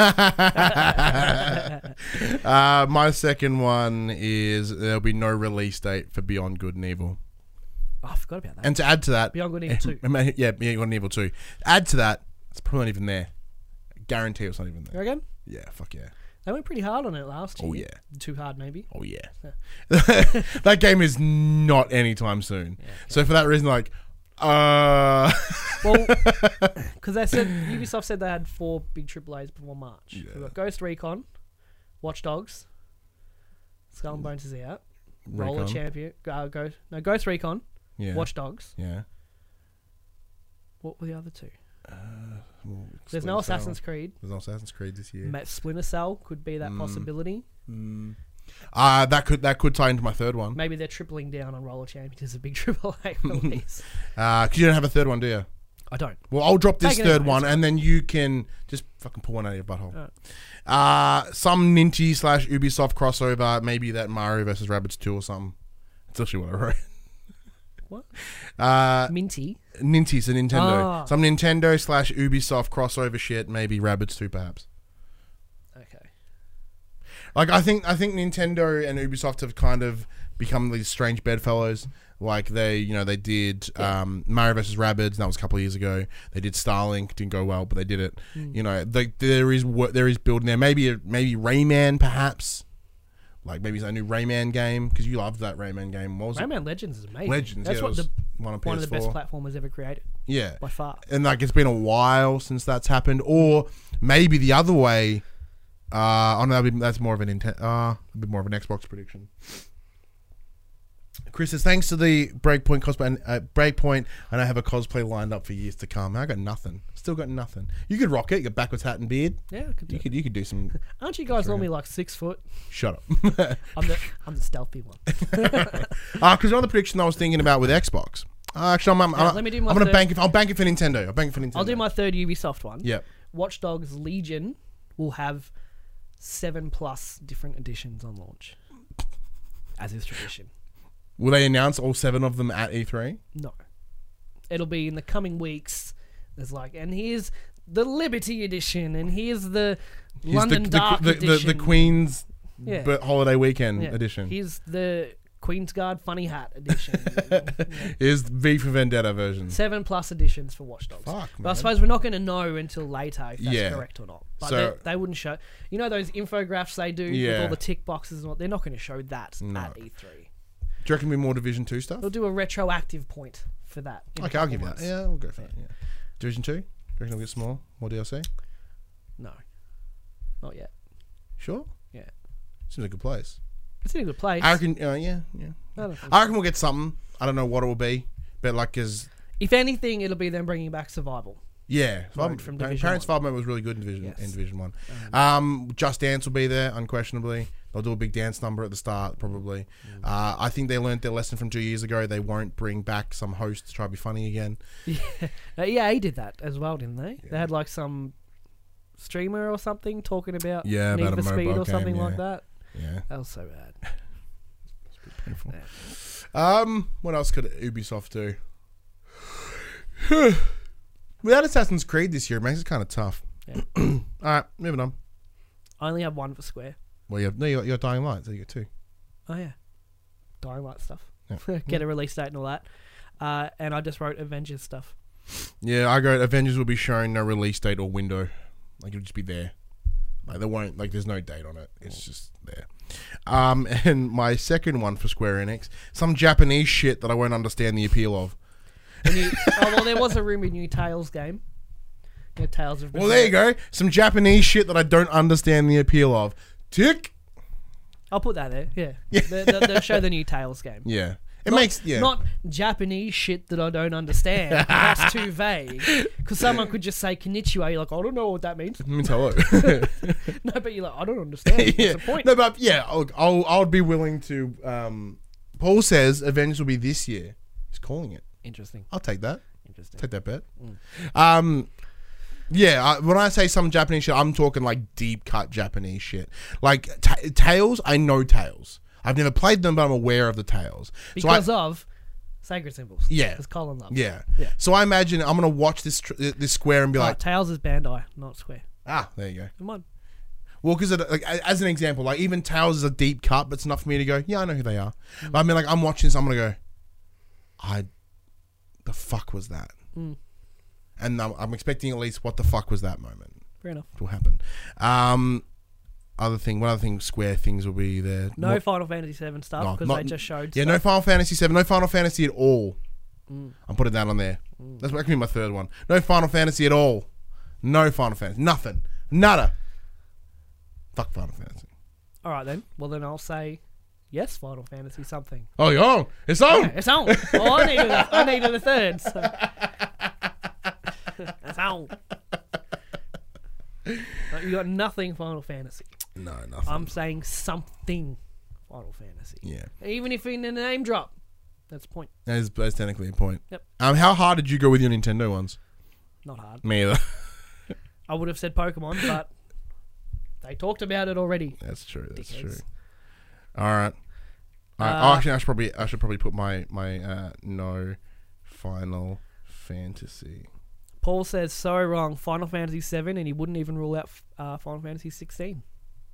My second one is there'll be no release date for Beyond Good and Evil. Oh, I forgot about that. And to add to that... Beyond Good and Evil 2. Yeah, Beyond Good and Evil 2. Add to that, it's probably not even there. I guarantee it's not even there. You reckon? Yeah, fuck yeah. They went pretty hard on it last year. Oh, yeah. Too hard, maybe. Oh, yeah. That game is not anytime soon. Yeah, okay. So for that reason, like... Well, because Ubisoft said they had 4 big AAAs before March. Yeah. We've got Ghost Recon, Watch Dogs, Skull and Bones is out, Roller Champion, Ghost Recon, Watch Dogs. Yeah. What were the other 2? There's no Assassin's Creed. There's no Assassin's Creed this year. Splinter Cell could be that possibility. That could tie into my third one. Maybe they're tripling down on Roller Champions as a big AAA release. Because you don't have a third one, do you? I don't. Well, I'll drop this third one, and then you can just fucking pull one out of your butthole. Right. Some Ninty / Ubisoft crossover, maybe that Mario vs. Rabbids 2 or something. That's actually what I wrote. What? Minty? Ninty's a Nintendo. Some Nintendo / Ubisoft crossover shit, maybe Rabbids 2 perhaps. Okay. Like, I think Nintendo and Ubisoft have kind of become these strange bedfellows. Like, they did Mario vs. Rabbids, and that was a couple of years ago. They did Starlink, didn't go well, but they did it. You know, there is building there. Maybe Rayman, perhaps. Like, maybe it's a new Rayman game, because you loved that Rayman game. What was Rayman Legends is amazing. Legends, That's yeah, what one of the best platformers ever created. Yeah. By far. And, like, it's been a while since that's happened. Or maybe the other way... that's more of an a bit more of an Xbox prediction. Chris says, thanks to the Breakpoint cosplay. Breakpoint, and I have a cosplay lined up for years to come. I got nothing. Still got nothing. You could rock it. Your backwards hat and beard. Yeah, I could do You could do some. Aren't you guys normally like 6 foot? Shut up. I'm the stealthy one. Because another prediction I was thinking about with Xbox. Actually, let me do my I'm gonna bank it. I'll bank it for Nintendo. I'll do my third Ubisoft one. Yep. Watch Dogs Legion will have 7+ different editions on launch, as is tradition. Will they announce all 7 of them at E3? No. It'll be in the coming weeks. There's like, and here's the Liberty Edition, and here's the London Dark Edition. The Queen's Yeah. Holiday Weekend Yeah. edition. Here's the Queen's Guard Funny Hat Edition. Here's V for Vendetta version. 7+ editions for Watch Dogs. Fuck, But I man. suppose we're not going to know until later if that's Yeah. correct or not. But So- they wouldn't show. You know those infographics they do Yeah. with all the tick boxes and all? They're not going to show that No. at E3. Do you reckon it'll be more Division 2 stuff? They'll do a retroactive point for that. in a Okay, I'll couple give you that. months. Yeah, we'll go for that. Yeah. Division 2? Do you reckon it'll get smaller? More DLC? No, not yet. Sure? Yeah, Seems like a good place. it's in a good place. I reckon, yeah. I don't think I reckon we'll get something. I don't know what it will be, but like, cause If anything, it'll be them bringing back Survival. yeah, Mode from Division Parents 1. 5 mode was really good in Division Yes. in Division 1. Just Dance will be there unquestionably. They'll do a big dance number at the start probably. I think they learned their lesson from 2 years ago. They won't bring back some host to try to be funny again. EA did that as well, didn't they? They had like some streamer or something talking about Yeah, Need about a for Speed mobile or something game, like yeah. that. Yeah, That was so bad. painful. Yeah. What else could Ubisoft do? Without Assassin's Creed this year, it makes it kind of tough. Yeah. All right, moving on. I only have one for Square. Well, you got Dying Light, so you get 2. Oh yeah, Dying Light stuff. Yeah. Get a release date and all that. And I just wrote Avengers stuff. Yeah, I go. Avengers will be shown no release date or window. Like it'll just be there. Like they won't. Like there's no date on it. It's just there. And my second one for Square Enix, some Japanese shit that I won't understand the appeal of. There was a rumored new Tales game. Yeah, Tales of. Well, there you go. Some Japanese shit that I don't understand the appeal of. Tick. I'll put that there. Yeah. They'll show the new Tales game. Yeah. It Not- makes Not Japanese shit that I don't understand. That's too vague. Because someone could just say konnichiwa. You're like, I don't know what that means. It means hello. No, but you're like, I don't understand. Yeah. What's the point? No, but yeah, I'll be willing to. Paul says Avengers will be this year. He's calling it. Interesting. I'll take that. Interesting. Take that bet. Yeah, when I say some Japanese shit, I'm talking like deep cut Japanese shit. Like Tales, I know Tales. I've never played them, but I'm aware of the Tales. Because of Sacred Symbols. Yeah. Because Colin loves Yeah. Yeah. So I imagine I'm gonna watch this Square and be like, Tales is Bandai, not Square. there you go. Come on. Well, because like, as an example, like even Tales is a deep cut, but it's enough for me to go, yeah, I know who they are. But I mean, like I'm watching this, I'm gonna go, the fuck was that? And I'm expecting at least what the fuck was that moment Fair enough. will happen. One other thing, Square things will be there. No Final Fantasy 7 stuff No, because not- they just showed Yeah, stuff. no Final Fantasy 7, no Final Fantasy at all. I'm putting that on there. That's going to be my third one. No Final Fantasy at all. No Final Fantasy. Nothing. Nada. Fuck Final Fantasy. All right, then. Well, then I'll say yes, Final Fantasy something. Oh, yo, it's on. Yeah, it's on. Well, I needed a third. So. It's on. Like, you got nothing Final Fantasy. No, nothing. I'm saying something Final Fantasy. Yeah, Even if in a name drop, that's a point. that's technically a point. Yep. How hard did you go with your Nintendo ones? Not hard. Me either. I would have said Pokemon, but they talked about it already. That's true. That's Dickheads. true. All right. Actually, I should probably put my no Final Fantasy. Paul says so wrong. Final Fantasy 7, and he wouldn't even rule out Final Fantasy 16.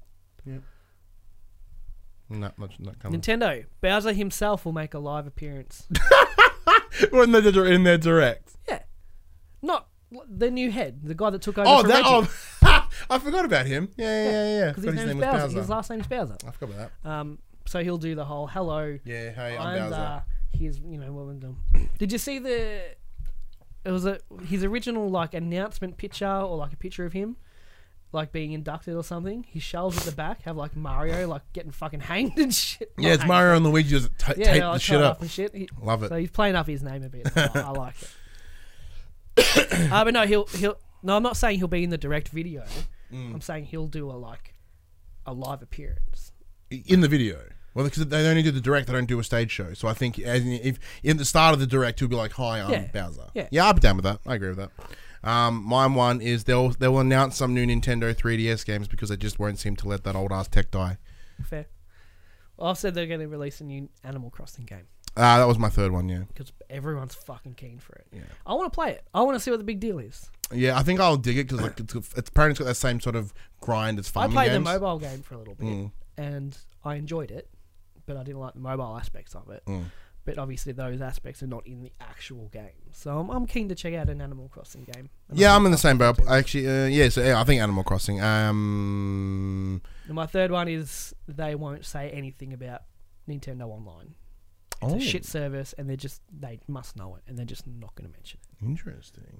Not coming. Nintendo. Bowser himself will make a live appearance. When they're in their direct. Yeah. Not the new head, the guy that took over Oh, for that. Reggie. Oh, I forgot about him. Yeah. Because Forgot his name's Bowser. His last name's Bowser. I forgot about that. So he'll do the whole hello. Yeah, hey, I'm Bowser. And he's, what we're doing. Did you see it was his original like announcement picture or like a picture of him like being inducted or something? His shelves at the back have like Mario like getting fucking hanged and shit. Yeah, it's Mario and Luigi just tape like, the shit cut up. and shit. Love it. So he's playing up his name a bit. I like it. But no, he'll. No, I'm not saying he'll be in the direct video. I'm saying he'll do a live appearance. In the video. Well, because they only do the direct, they don't do a stage show. So I think if in the start of the direct, he'll be like, "Hi, I'm Bowser." Yeah. I'll be down with that. I agree with that. My one is they'll announce some new Nintendo 3DS games because they just won't seem to let that old ass tech die. Fair. Well, I've said they're going to release a new Animal Crossing game. That was my third one, yeah. because everyone's fucking keen for it. Yeah. I want to play it. I want to see what the big deal is. Yeah, I think I'll dig it because like it's apparently it's got that same sort of grind as I farming played games. the mobile game for a little bit, and I enjoyed it, but I didn't like the mobile aspects of it. But obviously, those aspects are not in the actual game. So I'm keen to check out an Animal Crossing game. And Yeah, I I'm think in the I'll same boat. play it too. Actually, so yeah, I think Animal Crossing. And my third one is they won't say anything about Nintendo Online. It's a shit service, and they must know it, and they're just not going to mention it. Interesting.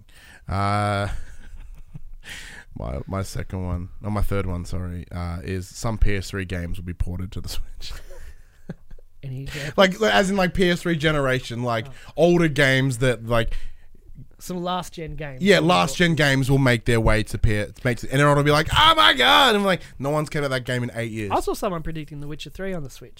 My second one, or my third one, sorry, is some PS3 games will be ported to the Switch. Any examples? like as in like PS3 generation, like older games that like some last gen games. last gen games will make their way to PS, and everyone will be like, oh my god! And I'm like, no one's cared about that game in 8 years. I saw someone predicting The Witcher 3 on the Switch.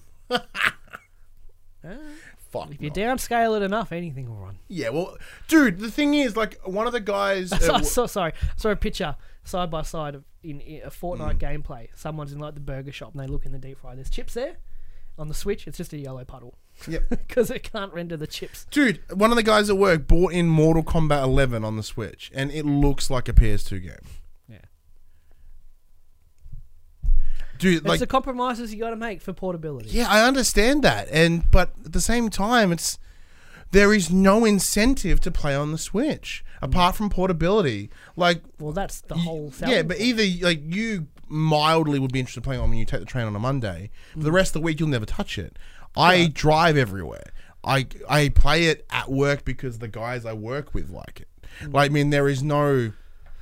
Fuck. If you no. downscale it enough, anything will run. Yeah, well, dude, the thing is, like, one of the guys. I saw a picture side by side of in a Fortnite gameplay. Someone's in like the burger shop and they look in the deep fryer. There's chips there. On the Switch, it's just a yellow puddle. Yep. Because it can't render the chips. Dude, one of the guys at work bought in Mortal Kombat 11 on the Switch, and it looks like a PS2 game. Yeah. Dude, It's like, the compromises you got to make for portability. yeah, I understand that, but at the same time, there is no incentive to play on the Switch apart from portability. Like, Well, that's the whole selling yeah, but point. either like you mildly would be interested in playing on when you take the train on a Monday, but the rest of the week you'll never touch it. I drive everywhere. I play it at work because the guys I work with like it. Like, I mean, there is no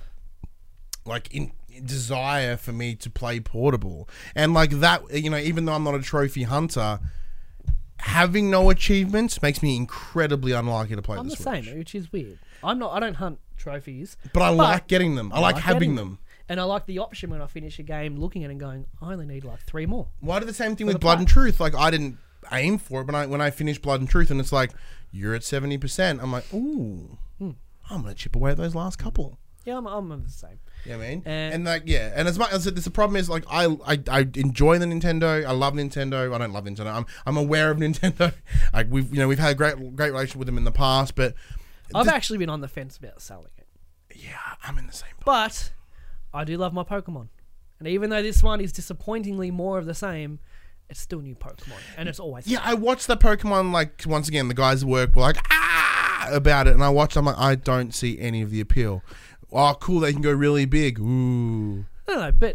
like desire for me to play portable, and like that, even though I'm not a trophy hunter, having no achievements makes me incredibly unlikely to play I'm the the Switch. same, which is weird. I don't hunt trophies, But I like getting them. I like having getting them. And I like the option when I finish a game, looking at it and going, I only need like 3 more. Well, I did the same thing For with the Blood plat. and Truth. Like, I didn't aim for it, but when I finished Blood and Truth, and it's like, you're at 70%, I'm like, ooh, I'm gonna chip away at those last couple. Yeah, I'm the same. Yeah, man. And- And like, yeah, and as much as the problem is, like, I enjoy the Nintendo. I love Nintendo. I don't love Nintendo. I'm aware of Nintendo. Like, we've had a great relationship with them in the past, but I've actually been on the fence about selling it. yeah, I'm in the same boat. But I do love my Pokemon. And even though this one is disappointingly more of the same, it's still new Pokemon. And it's always Yeah, I watched the Pokemon, like, once again, the guys at work were like, about it, and I watched, I'm like, I don't see any of the appeal. Oh, cool, they can go really big. Ooh. I don't know, but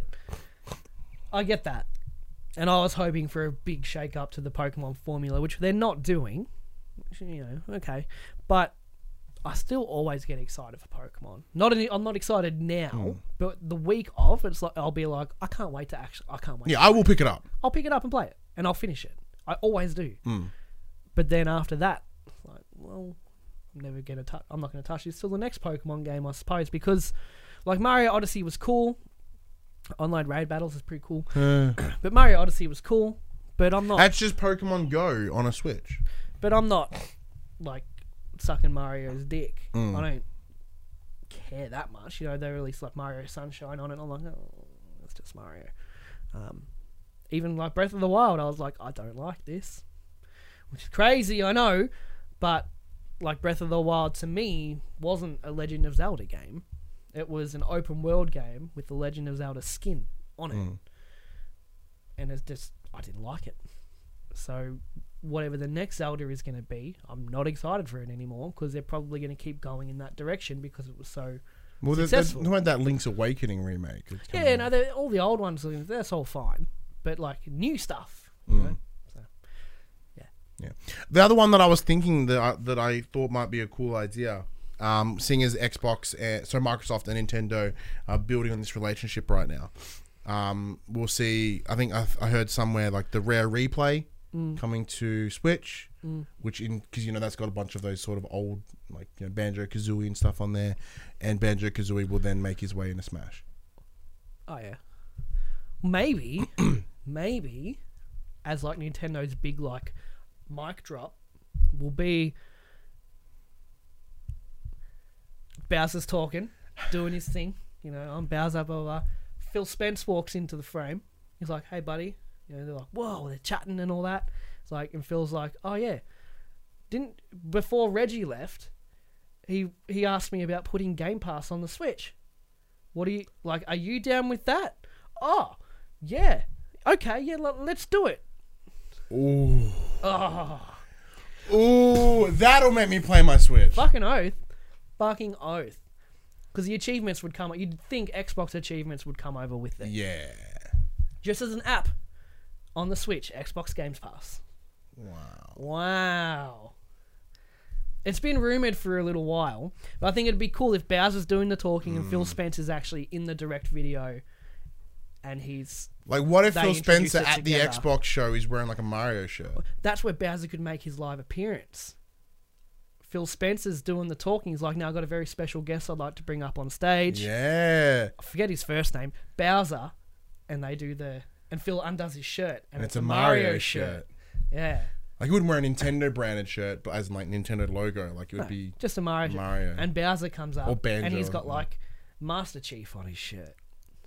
I get that. And I was hoping for a big shake up to the Pokemon formula, which they're not doing. Which, okay. But I still always get excited for Pokemon. I'm not excited now, but the week of, it's like I'll be like, I can't wait. Yeah, I will pick it up. I'll pick it up and play it, and I'll finish it. I always do. But then after that, it's like, well, I'm not going to touch this till the next Pokemon game, I suppose, because like Mario Odyssey was cool. Online raid battles is pretty cool. But Mario Odyssey was cool, but I'm not. That's just Pokemon Go on a Switch. But I'm not like sucking Mario's dick. I don't care that much. They released like Mario Sunshine on it. I'm like, oh, it's just Mario. Even like Breath of the Wild, I was like, I don't like this, which is crazy, I know, but like Breath of the Wild to me wasn't a Legend of Zelda game. It was an open world game with the Legend of Zelda skin on it, and it's just I didn't like it. So whatever the next Zelda is going to be, I'm not excited for it anymore because they're probably going to keep going in that direction because it was so successful. They had that Link's Awakening remake. that's coming Yeah, out. no, all the old ones, that's all fine. But, like, new stuff, you know? So, Yeah. The other one that I was thinking that I thought might be a cool idea, seeing as Xbox, so Microsoft and Nintendo are building on this relationship right now. We'll see. I think I heard somewhere like the Rare Replay coming to Switch, which because that's got a bunch of those sort of old like Banjo-Kazooie and stuff on there, and Banjo-Kazooie will then make his way into Smash. oh, yeah. Maybe, as, like, Nintendo's big, like, mic drop will be Bowser's talking, doing his thing. I'm Bowser, blah, blah, blah. Phil Spence walks into the frame. He's like, hey, buddy. They're like, whoa, they're chatting and all that. It's like, and Phil's like, oh yeah, before Reggie left, he asked me about putting Game Pass on the Switch. What do you like? Are you down with that? Oh, yeah. Okay, yeah, let's do it. Ooh. Oh, Ooh, that'll make me play my Switch. fucking oath. Because the achievements would come. You'd think Xbox achievements would come over with it. Yeah. Just as an app on the Switch, Xbox Games Pass. Wow. It's been rumoured for a little while, but I think it'd be cool if Bowser's doing the talking and Phil Spencer's actually in the direct video, and he's... Like, what if They Phil introduce Spencer it at the together. Xbox show is wearing like a Mario shirt? That's where Bowser could make his live appearance. Phil Spencer's doing the talking. He's like, now I've got a very special guest I'd like to bring up on stage. Yeah. I forget his first name. Bowser. And they do the... And Phil undoes his shirt. And It's a Mario shirt. Yeah. Like, he wouldn't wear a Nintendo branded shirt, but as like Nintendo logo, like it would be Just a Mario shirt. Mario. And Bowser comes up. Or Banjo, and he's got yeah. like Master Chief on his shirt.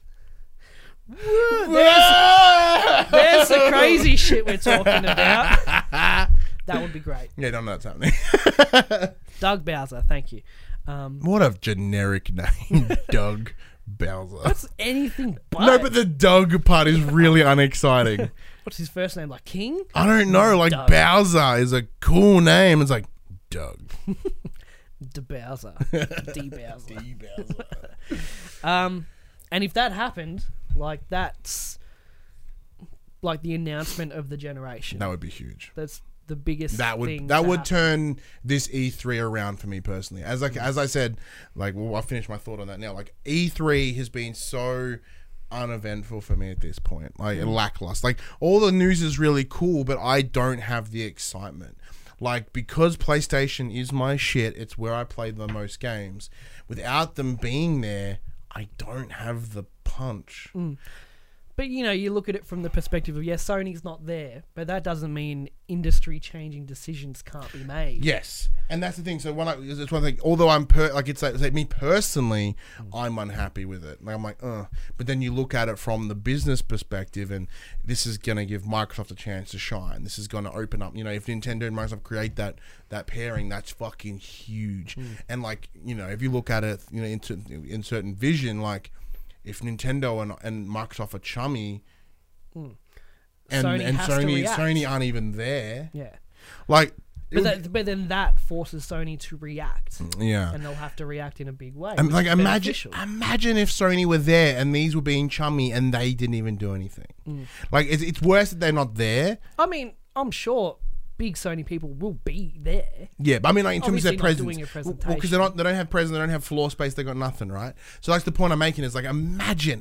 There's There's the crazy shit we're talking about. That would be great. Yeah, none of that's happening. Doug Bowser, thank you. What a generic name, Doug Bowser. That's anything but. No, but the Doug part is really unexciting. What's his first name? Like King? I don't know. Like, Doug. Bowser is a cool name. It's like, Doug. De Bowser. D Bowser. D. Bowser. And if that happened, like that's like the announcement of the generation. That would be huge. That's the biggest That thing would to happen. turn this E3 around for me personally. As I said, like, well, I'll finish my thought on that now. Like, E3 has been so uneventful for me at this point. Like, lackluster. Like, all the news is really cool, but I don't have the excitement. Like, because PlayStation is my shit, it's where I play the most games. Without them being there, I don't have the punch. But you know, you look at it from the perspective of yes, Sony's not there, but that doesn't mean industry-changing decisions can't be made. Yes, and that's the thing. So it's one thing. Although it's like me personally, I'm unhappy with it. Like, I'm like, but then you look at it from the business perspective, and this is gonna give Microsoft a chance to shine. This is gonna open up. You know, if Nintendo and Microsoft create that pairing, that's fucking huge. And like, you know, if you look at it, you know, in certain vision, like, if Nintendo and Microsoft are chummy, and Sony aren't even there, Yeah. like. But then that forces Sony to react. Yeah. And they'll have to react in a big way. And like, which is beneficial. imagine if Sony were there and these were being chummy and they didn't even do anything. Like, it's worse that they're not there. I mean, I'm sure big Sony people will be there. Yeah, but I mean, like, in terms of Obviously their not presence, doing a presentation. well, because they don't have presence, they don't have floor space, they got nothing, right? So that's the point I'm making. Is like, imagine.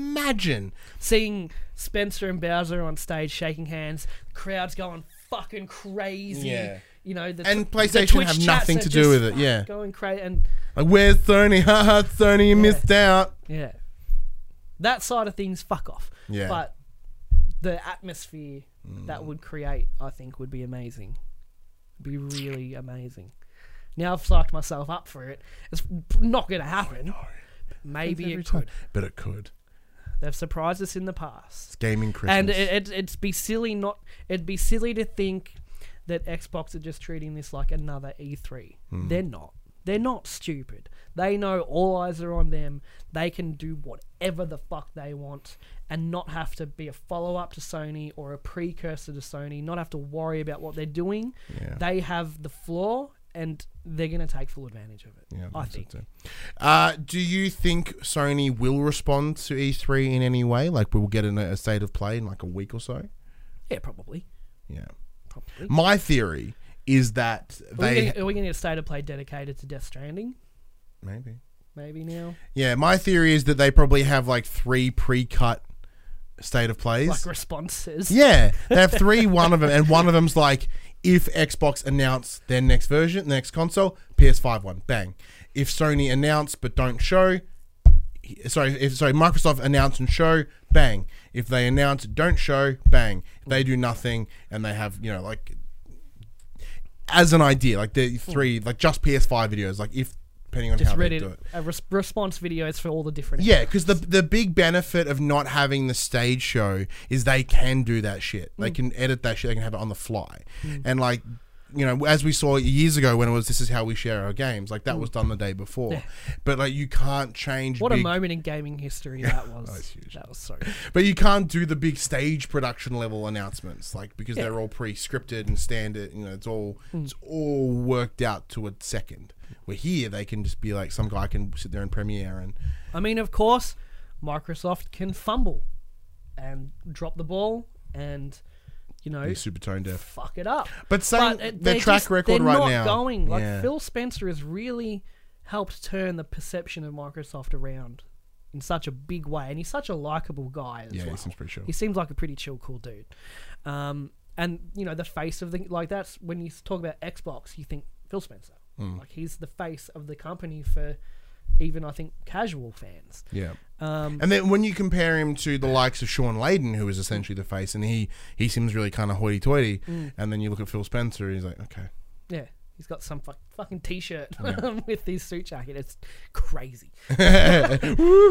Seeing Spencer and Bowser on stage shaking hands, crowds going fucking crazy. Yeah. You know, And PlayStation the Twitch have chats nothing are to do just with it, yeah. Going crazy. And Like, where's Sony? Haha, Sony, you missed out. yeah. That side of things, fuck off. Yeah. But the atmosphere that would create, I think, would be amazing. Be really amazing. Now I've psyched myself up for it. It's not going to happen. Maybe Every it could. time. But it could. They've surprised us in the past. It's gaming Christmas. And it'd be silly to think that Xbox are just treating this like another E3. They're not. They're not stupid. They know all eyes are on them. They can do whatever the fuck they want and not have to be a follow-up to Sony or a precursor to Sony, not have to worry about what they're doing. Yeah. They have the floor and they're going to take full advantage of it, Yeah, I think think. so too. Do you think Sony will respond to E3 in any way? Like, we will get in a state of play in like a week or so? Yeah, probably. Yeah. Probably. My theory is that Are they... we going to get a state of play dedicated to Death Stranding? Maybe Now? Yeah, my theory is that they probably have like 3 pre-cut state of plays. Like responses. Yeah, they have 3, one of them, and one of them's like, if Xbox announce their next version, next console, PS5 one, bang. If Sony announce but don't show, Microsoft announce and show, bang. If they announce, don't show, bang. If they do nothing and they have, you know, like, as an idea, like the 3, like just PS5 videos, like if depending on Just how they Reddit do it. Response videos for all the different. Yeah, because the big benefit of not having the stage show is they can do that shit. They can edit that shit. They can have it on the fly. And like, you know, as we saw years ago when it was, this is how we share our games. Like that was done the day before. Yeah. But like you can't change. What a moment in gaming history that was. That was huge. That was so. But you can't do the big stage production level announcements, like because they're all pre-scripted and standard. You know, it's all worked out to a second. Where here they can just be like, some guy can sit there and Premiere and. I mean, of course, Microsoft can fumble and drop the ball and, you know, Be super tone deaf. fuck it up. But saying their they're track record they're right not now, going. Like yeah. Phil Spencer has really helped turn the perception of Microsoft around in such a big way, and he's such a likable guy as Yeah, well. he seems pretty chill. He seems like a pretty chill, cool dude. And you know, the face of the like that's when you talk about Xbox, you think Phil Spencer. Like he's the face of the company for even I think casual fans. Yeah. And then when you compare him to the likes of Sean Layden, who is essentially the face, and he seems really kind of hoity-toity, and then you look at Phil Spencer, he's like, okay. Yeah. He's got some fucking t-shirt with his suit jacket. It's crazy. But But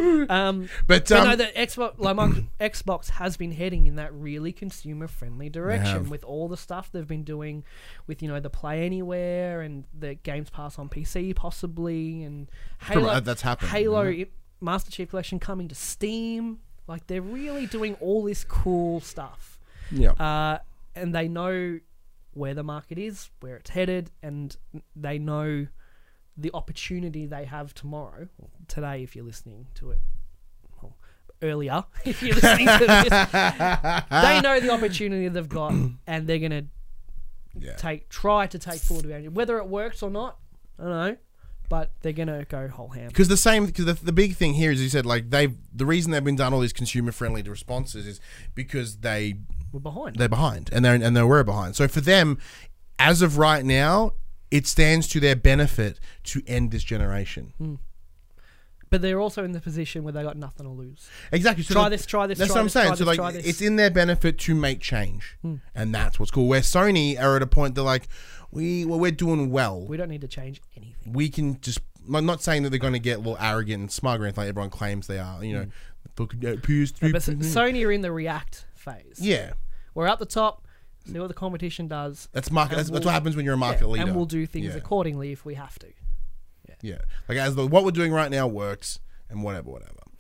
no, the Xbox has been heading in that really consumer-friendly direction have. with all the stuff they've been doing with, you know, the Play Anywhere and the Games Pass on PC possibly, and Halo. That's happened. Halo Master Chief Collection coming to Steam. Like, they're really doing all this cool stuff. Yeah. And they know where the market is, where it's headed, and they know the opportunity they have tomorrow, or today if you're listening to it, well, earlier if you're listening to this, they know the opportunity they've got, and they're going to try to take full advantage. Whether it works or not, I don't know, but they're going to go whole ham. Because the big thing here is, you said, like, the reason they've been done all these consumer-friendly responses is because We're behind. they're behind, and they were behind. So for them, as of right now, it stands to their benefit to end this generation. But they're also in the position where they got nothing to lose. Exactly. So Try this. That's what I'm saying. So like, it's in their benefit to make change, and that's what's cool. Where Sony are at a point they're like, we're doing well. We don't need to change anything. We can just. I'm not saying that they're going to get a little arrogant and smug or anything like everyone claims they are. You know, PS3. But Sony are in the react phase. Yeah. We're at the top. See what the competition does. That's market. That's what happens when you're a market leader. And we'll do things accordingly if we have to. Yeah. Like what we're doing right now works, and whatever.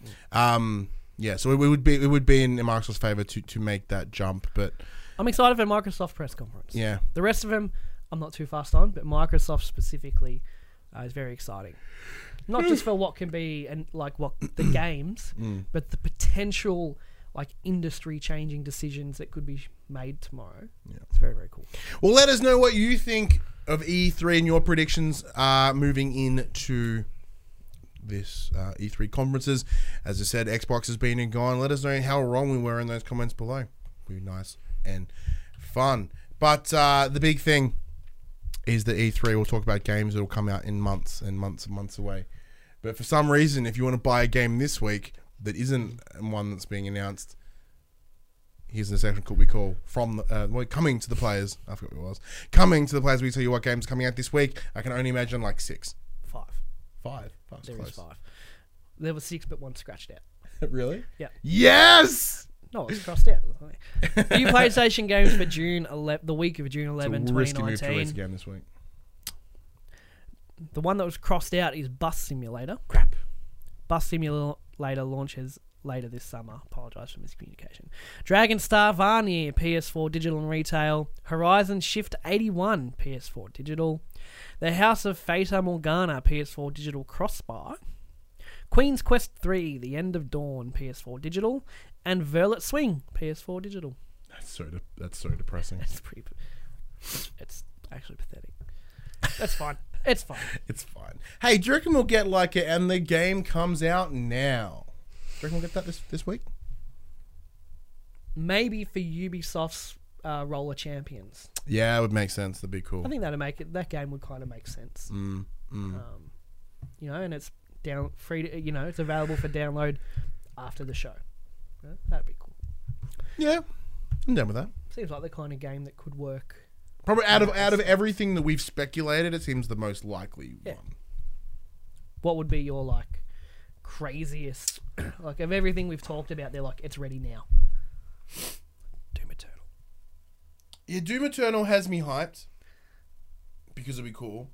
Yeah. So it would be in Microsoft's favor to make that jump, but I'm excited for Microsoft press conference. yeah. The rest of them, I'm not too fast on, but Microsoft specifically is very exciting. Not just for what can be and like what the games, but the potential like industry changing decisions that could be made tomorrow. Yeah. It's very, very cool. Well, let us know what you think of E3 and your predictions moving into this E3 conferences. As I said, Xbox has been and gone. Let us know how wrong we were in those comments below. Be nice and fun. But the big thing is that E3 will talk about games that will come out in months and months and months away. But for some reason, if you want to buy a game this week that isn't one that's being announced, here's the section we call from coming to the players. I forgot what it was. Coming to the players, we tell you what games are coming out this week. I can only imagine like 6. 5. 5. There is 5. There was 6, but 1 scratched out. Really? Yeah. Yes! No, it's crossed out. New PlayStation games for June 11, the week of June 11, it's a risky move to 2019. release a game this week. The one that was crossed out is Bus Simulator. Crap. Bus Simulator launches later this summer. Apologise for miscommunication. Dragon Star Varnir, PS4 digital and retail. Horizon Shift 81, PS4 digital. The House of Fata Morgana, PS4 digital crossbar. Queen's Quest 3, The End of Dawn, PS4 digital. And Verlet Swing, PS4 digital. That's so depressing. It's actually pathetic. That's fine. It's fine. It's fine. Hey, do you reckon we'll get like it and the game comes out now? Do you reckon we'll get that this week? Maybe for Ubisoft's Roller Champions. Yeah, it would make sense. That'd be cool. I think that'd make it. That game would kind of make sense. You know, and it's free. It's available for download after the show. Yeah, that'd be cool. Yeah, I'm done with that. Seems like the kind of game that could work. Probably out of everything that we've speculated, it seems the most likely one. What would be your like craziest like of everything we've talked about? They're like, it's ready now. Doom Eternal. Yeah, Doom Eternal has me hyped because it'll be cool.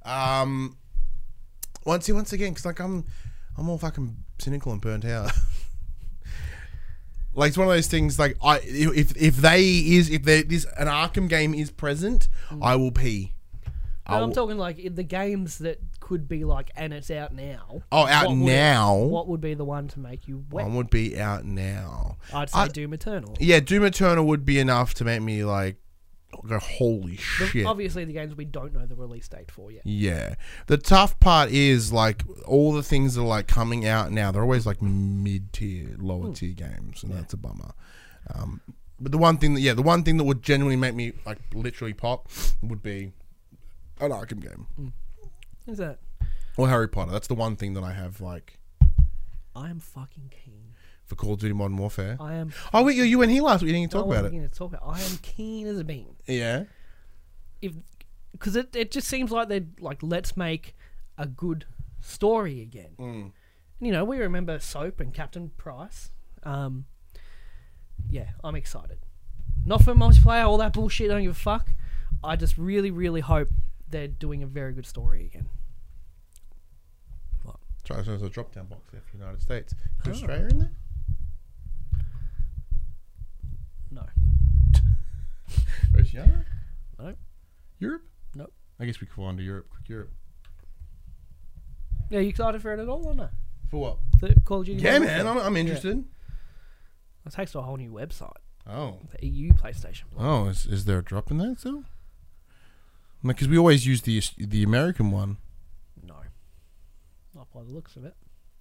Once again, because like I'm all fucking cynical and burnt out. Like, it's one of those things. Like, if this an Arkham game is present, I will pee. No, I'm talking like in the games that could be like, and it's out now. Oh, out now. What would be the one to make you wet? One would be out now. I'd say Doom Eternal. Yeah, Doom Eternal would be enough to make me like go, holy shit. Obviously, the games we don't know the release date for yet. Yeah. The tough part is like all the things that are like coming out now, they're always like mid-tier, lower tier games, and that's a bummer. But the one thing that would genuinely make me like literally pop would be an Arkham game. Is that? Or Harry Potter. That's the one thing that I have like I am fucking keen. for Call of Duty Modern Warfare. I am. Oh wait, you went here last week. You didn't talk about it. I am keen as a bean. Yeah. Because it just seems like they're like, let's make a good story again. You know, we remember Soap and Captain Price. Yeah, I'm excited. Not for multiplayer, all that bullshit. I don't give a fuck. I just really, really hope they're doing a very good story again. What? Try there's a drop down box there for the United States. Is Australia in there? No. Oceania? No. Europe? Nope. I guess we could go on to Europe. Quick Europe. Yeah, you excited for it at all or no? For what? For Call of Duty? Yeah, Modern man. Warfare? I'm interested. It takes to a whole new website. Oh. The EU PlayStation. Oh, is there a drop in that still? Because we always use the American one. No. Not by the looks of it.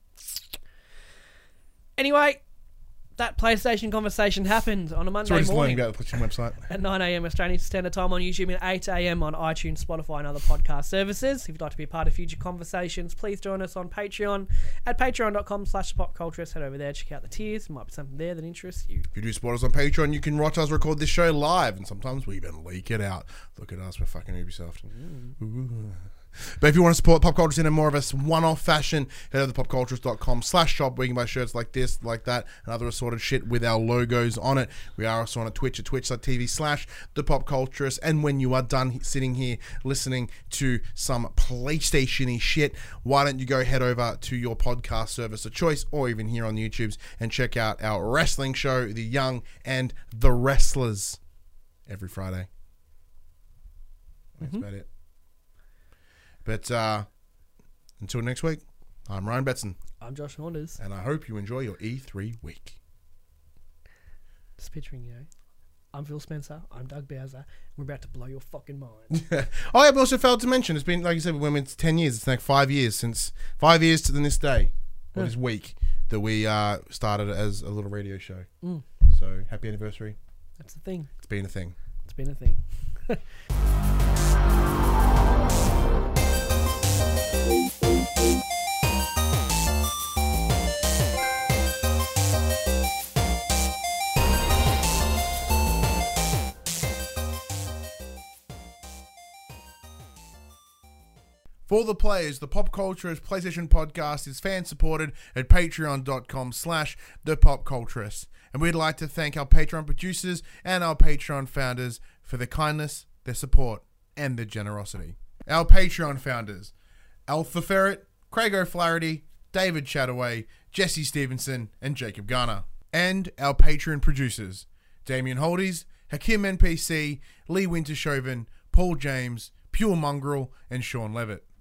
Anyway, that PlayStation conversation happened on a Monday Sorry, just morning learning about the PlayStation website. at 9 a.m. Australian Standard Time on YouTube and 8 a.m. on iTunes, Spotify and other podcast services. If you'd like to be a part of future conversations, please join us on Patreon at patreon.com/thepopculturist. Head over there, check out the tiers. There might be something there that interests you. If you do support us on Patreon, you can watch us record this show live, and sometimes we even leak it out. Look at us, we're fucking Ubisoft. Ooh. But if you want to support Pop Cultures in a more of a one-off fashion, head over to popcultures.com/shop where you can buy shirts like this, like that, and other assorted shit with our logos on it. We are also on Twitch at twitch.tv/thepopculturist. And when you are done sitting here listening to some PlayStation-y shit, why don't you go head over to your podcast service of choice, or even here on the YouTubes, and check out our wrestling show, The Young and the Wrestlers, every Friday. That's about it. But until next week, I'm Ryan Betson. I'm Josh Saunders. And I hope you enjoy your E3 week. Just picturing, you know, I'm Phil Spencer, I'm Doug Bowser, and we're about to blow your fucking mind. Oh, yeah, but also failed to mention, it's been, like you said, when it's 10 years, it's like 5 years since, 5 years to this day, or this week, that we started as a little radio show. So, happy anniversary. That's the thing. It's been a thing. It's been a thing. For the players, the Pop Culturist PlayStation podcast is fan-supported at patreon.com/thepopculturist. And we'd like to thank our Patreon producers and our Patreon founders for their kindness, their support, and their generosity. Our Patreon founders: Alpha Ferret, Craig O'Flaherty, David Chataway, Jesse Stevenson, and Jacob Garner. And our Patreon producers: Damien Holdies, Hakim NPC, Lee Wintershoven, Paul James, Pure Mongrel, and Sean Levitt.